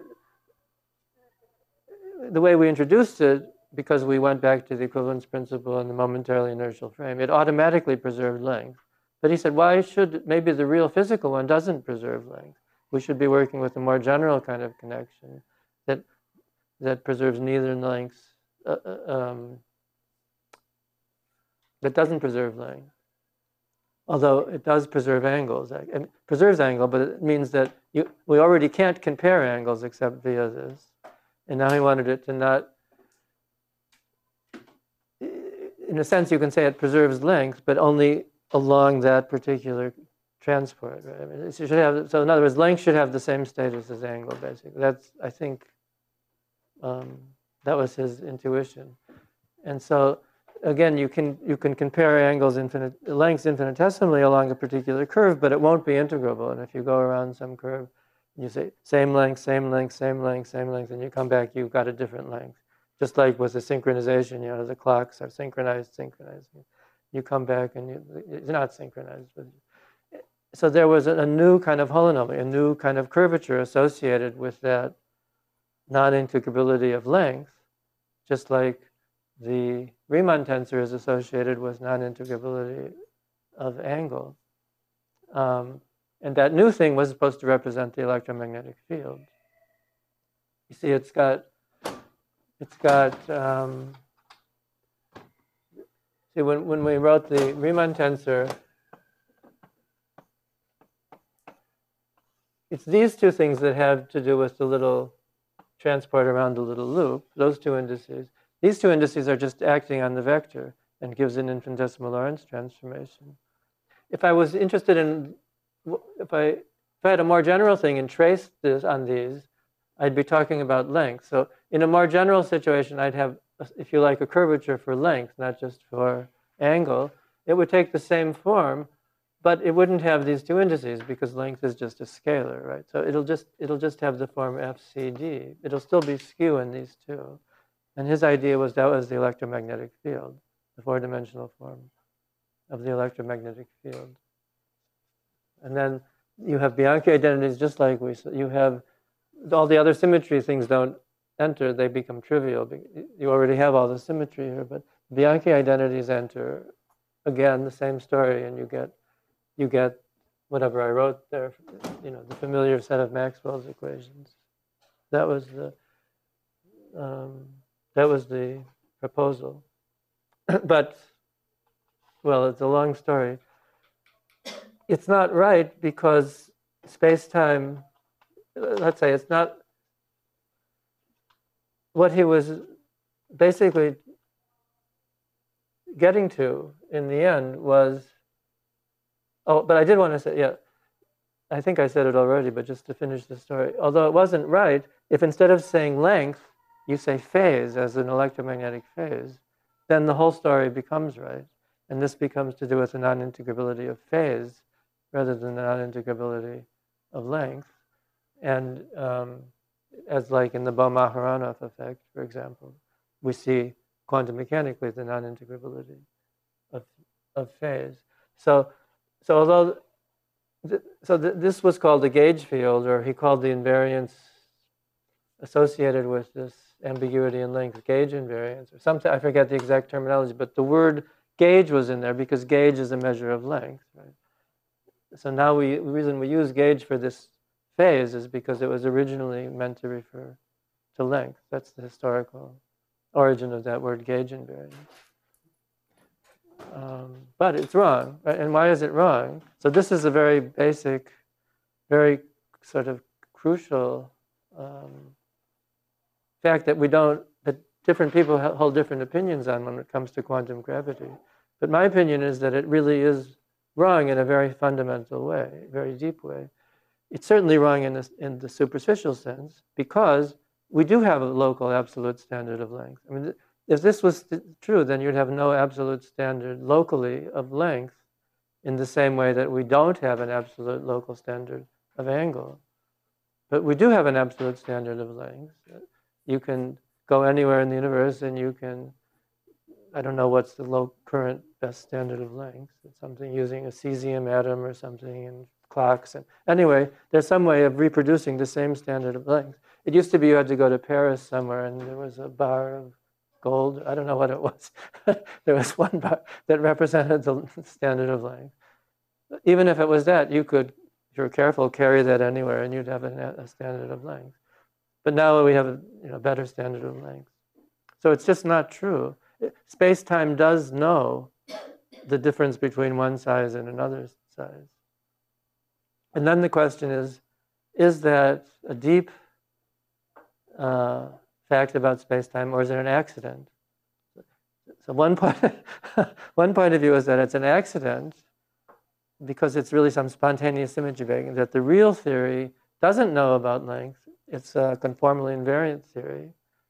the way we introduced it, because we went back to the equivalence principle and the momentarily inertial frame, it automatically preserved length. But he said, why should, maybe the real physical one doesn't preserve length. We should be working with a more general kind of connection that that preserves neither lengths, uh, um, that doesn't preserve length. Although it does preserve angles. It preserves angle, but it means that you, we already can't compare angles except via this. And now he wanted it to not, in a sense you can say it preserves length, but only along that particular transport. Right? I mean, it should have, so in other words, length should have the same status as angle, basically. That's, I think, um, that was his intuition. And so, again, you can you can compare angles, infinite lengths infinitesimally along a particular curve, but it won't be integrable. And if you go around some curve, and you say same length, same length, same length, same length, and you come back, you've got a different length. Just like with the synchronization, you know, the clocks are synchronized, synchronized. You come back and you, it's not synchronized. But, so there was a, a new kind of holonomy, a new kind of curvature associated with that non-integrability of length, just like the Riemann tensor is associated with non-integrability of angle. Um, and that new thing was supposed to represent the electromagnetic field. You see, it's got, it's got, um, see, when, when we wrote the Riemann tensor, it's these two things that have to do with the little transport around the little loop, those two indices. These two indices are just acting on the vector and gives an infinitesimal Lorentz transformation. If I was interested in, if I, if I had a more general thing and traced this on these, I'd be talking about length. So in a more general situation, I'd have, if you like, a curvature for length, not just for angle. It would take the same form, but it wouldn't have these two indices because length is just a scalar, right? So it'll just it'll just have the form F C D. It'll still be skew in these two. And his idea was that was the electromagnetic field, the four-dimensional form of the electromagnetic field. And then you have Bianchi identities just like we said. You have all the other symmetry things don't enter, they become trivial. You already have all the symmetry here, but Bianchi identities enter. Again, the same story, and you get you get whatever I wrote there, you know, the familiar set of Maxwell's equations. That was the um, that was the proposal. But, well, it's a long story. It's not right because space-time, let's say it's not, what he was basically getting to in the end was, oh, but I did want to say, yeah, I think I said it already, but just to finish the story. Although it wasn't right, if instead of saying length, you say phase as an electromagnetic phase, then the whole story becomes right. And this becomes to do with the non-integrability of phase rather than the non-integrability of length. And um, as like in the Bohm-Aharonov effect, for example, we see quantum mechanically the non-integrability of, of phase. So, so although, th so th this was called the gauge field, or he called the invariance associated with this ambiguity in length gauge invariance, or something, I forget the exact terminology, but the word gauge was in there because gauge is a measure of length, right? So now we, the reason we use gauge for this phase is because it was originally meant to refer to length. That's the historical origin of that word gauge invariance. Um, but it's wrong, right? And why is it wrong? So this is a very basic, very sort of crucial um, fact that we don't, that different people ha- hold different opinions on when it comes to quantum gravity. But my opinion is that it really is wrong in a very fundamental way, very deep way. It's certainly wrong in, this, in the superficial sense, because we do have a local absolute standard of length. I mean, if this was th- true, then you'd have no absolute standard locally of length, in the same way that we don't have an absolute local standard of angle. But we do have an absolute standard of length. You can go anywhere in the universe and you can, I don't know what's the low current best standard of length. It's something using a cesium atom or something in clocks. And anyway, there's some way of reproducing the same standard of length. It used to be you had to go to Paris somewhere and there was a bar of gold. I don't know what it was. There was one bar that represented the standard of length. Even if it was that, you could, if you're careful, carry that anywhere and you'd have a, a standard of length. But now we have a you know, better standard of length. So it's just not true. Space-time does know the difference between one size and another size. And then the question is, is that a deep uh, fact about space-time, or is it an accident? So one point, one point of view is that it's an accident because it's really some spontaneous image evading, that the real theory doesn't know about length. It's a conformally invariant theory.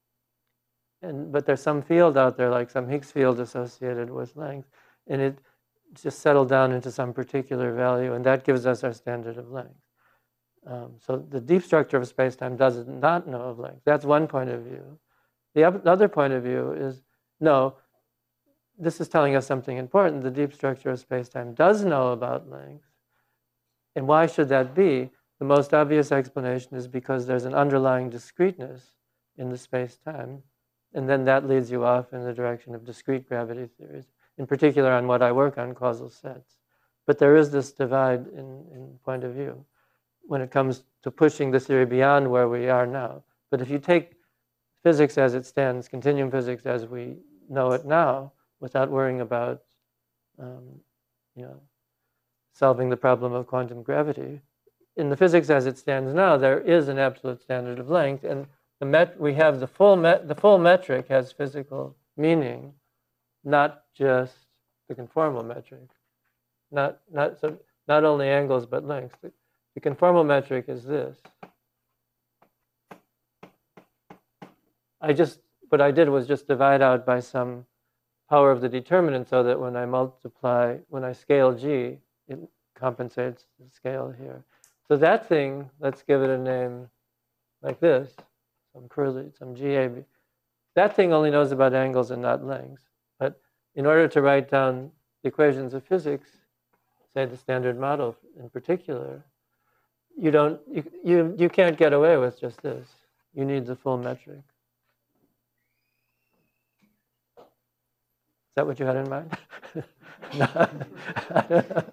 And, but there's some field out there, like some Higgs field associated with length, and it just settled down into some particular value, and that gives us our standard of length. Um, so the deep structure of space-time does not know of length. That's one point of view. The other point of view is, no, this is telling us something important. The deep structure of space-time does know about length. And why should that be? The most obvious explanation is because there's an underlying discreteness in the space-time, and then that leads you off in the direction of discrete gravity theories, in particular on what I work on, causal sets. But there is this divide in, in point of view when it comes to pushing the theory beyond where we are now. But if you take physics as it stands, continuum physics as we know it now, without worrying about um, you know, solving the problem of quantum gravity, in the physics as it stands now, there is an absolute standard of length, and the met we have the full met the full metric has physical meaning, not just the conformal metric. Not not so not only angles but lengths. The, the conformal metric is this. I just what I did was just divide out by some power of the determinant, so that when I multiply, when I scale g, it compensates the scale here. So that thing, let's give it a name like this, some curly, some G A B. That thing only knows about angles and not lengths. But in order to write down the equations of physics, say the Standard Model in particular, you don't, you, you, you can't get away with just this. You need the full metric. Is that what you had in mind? No.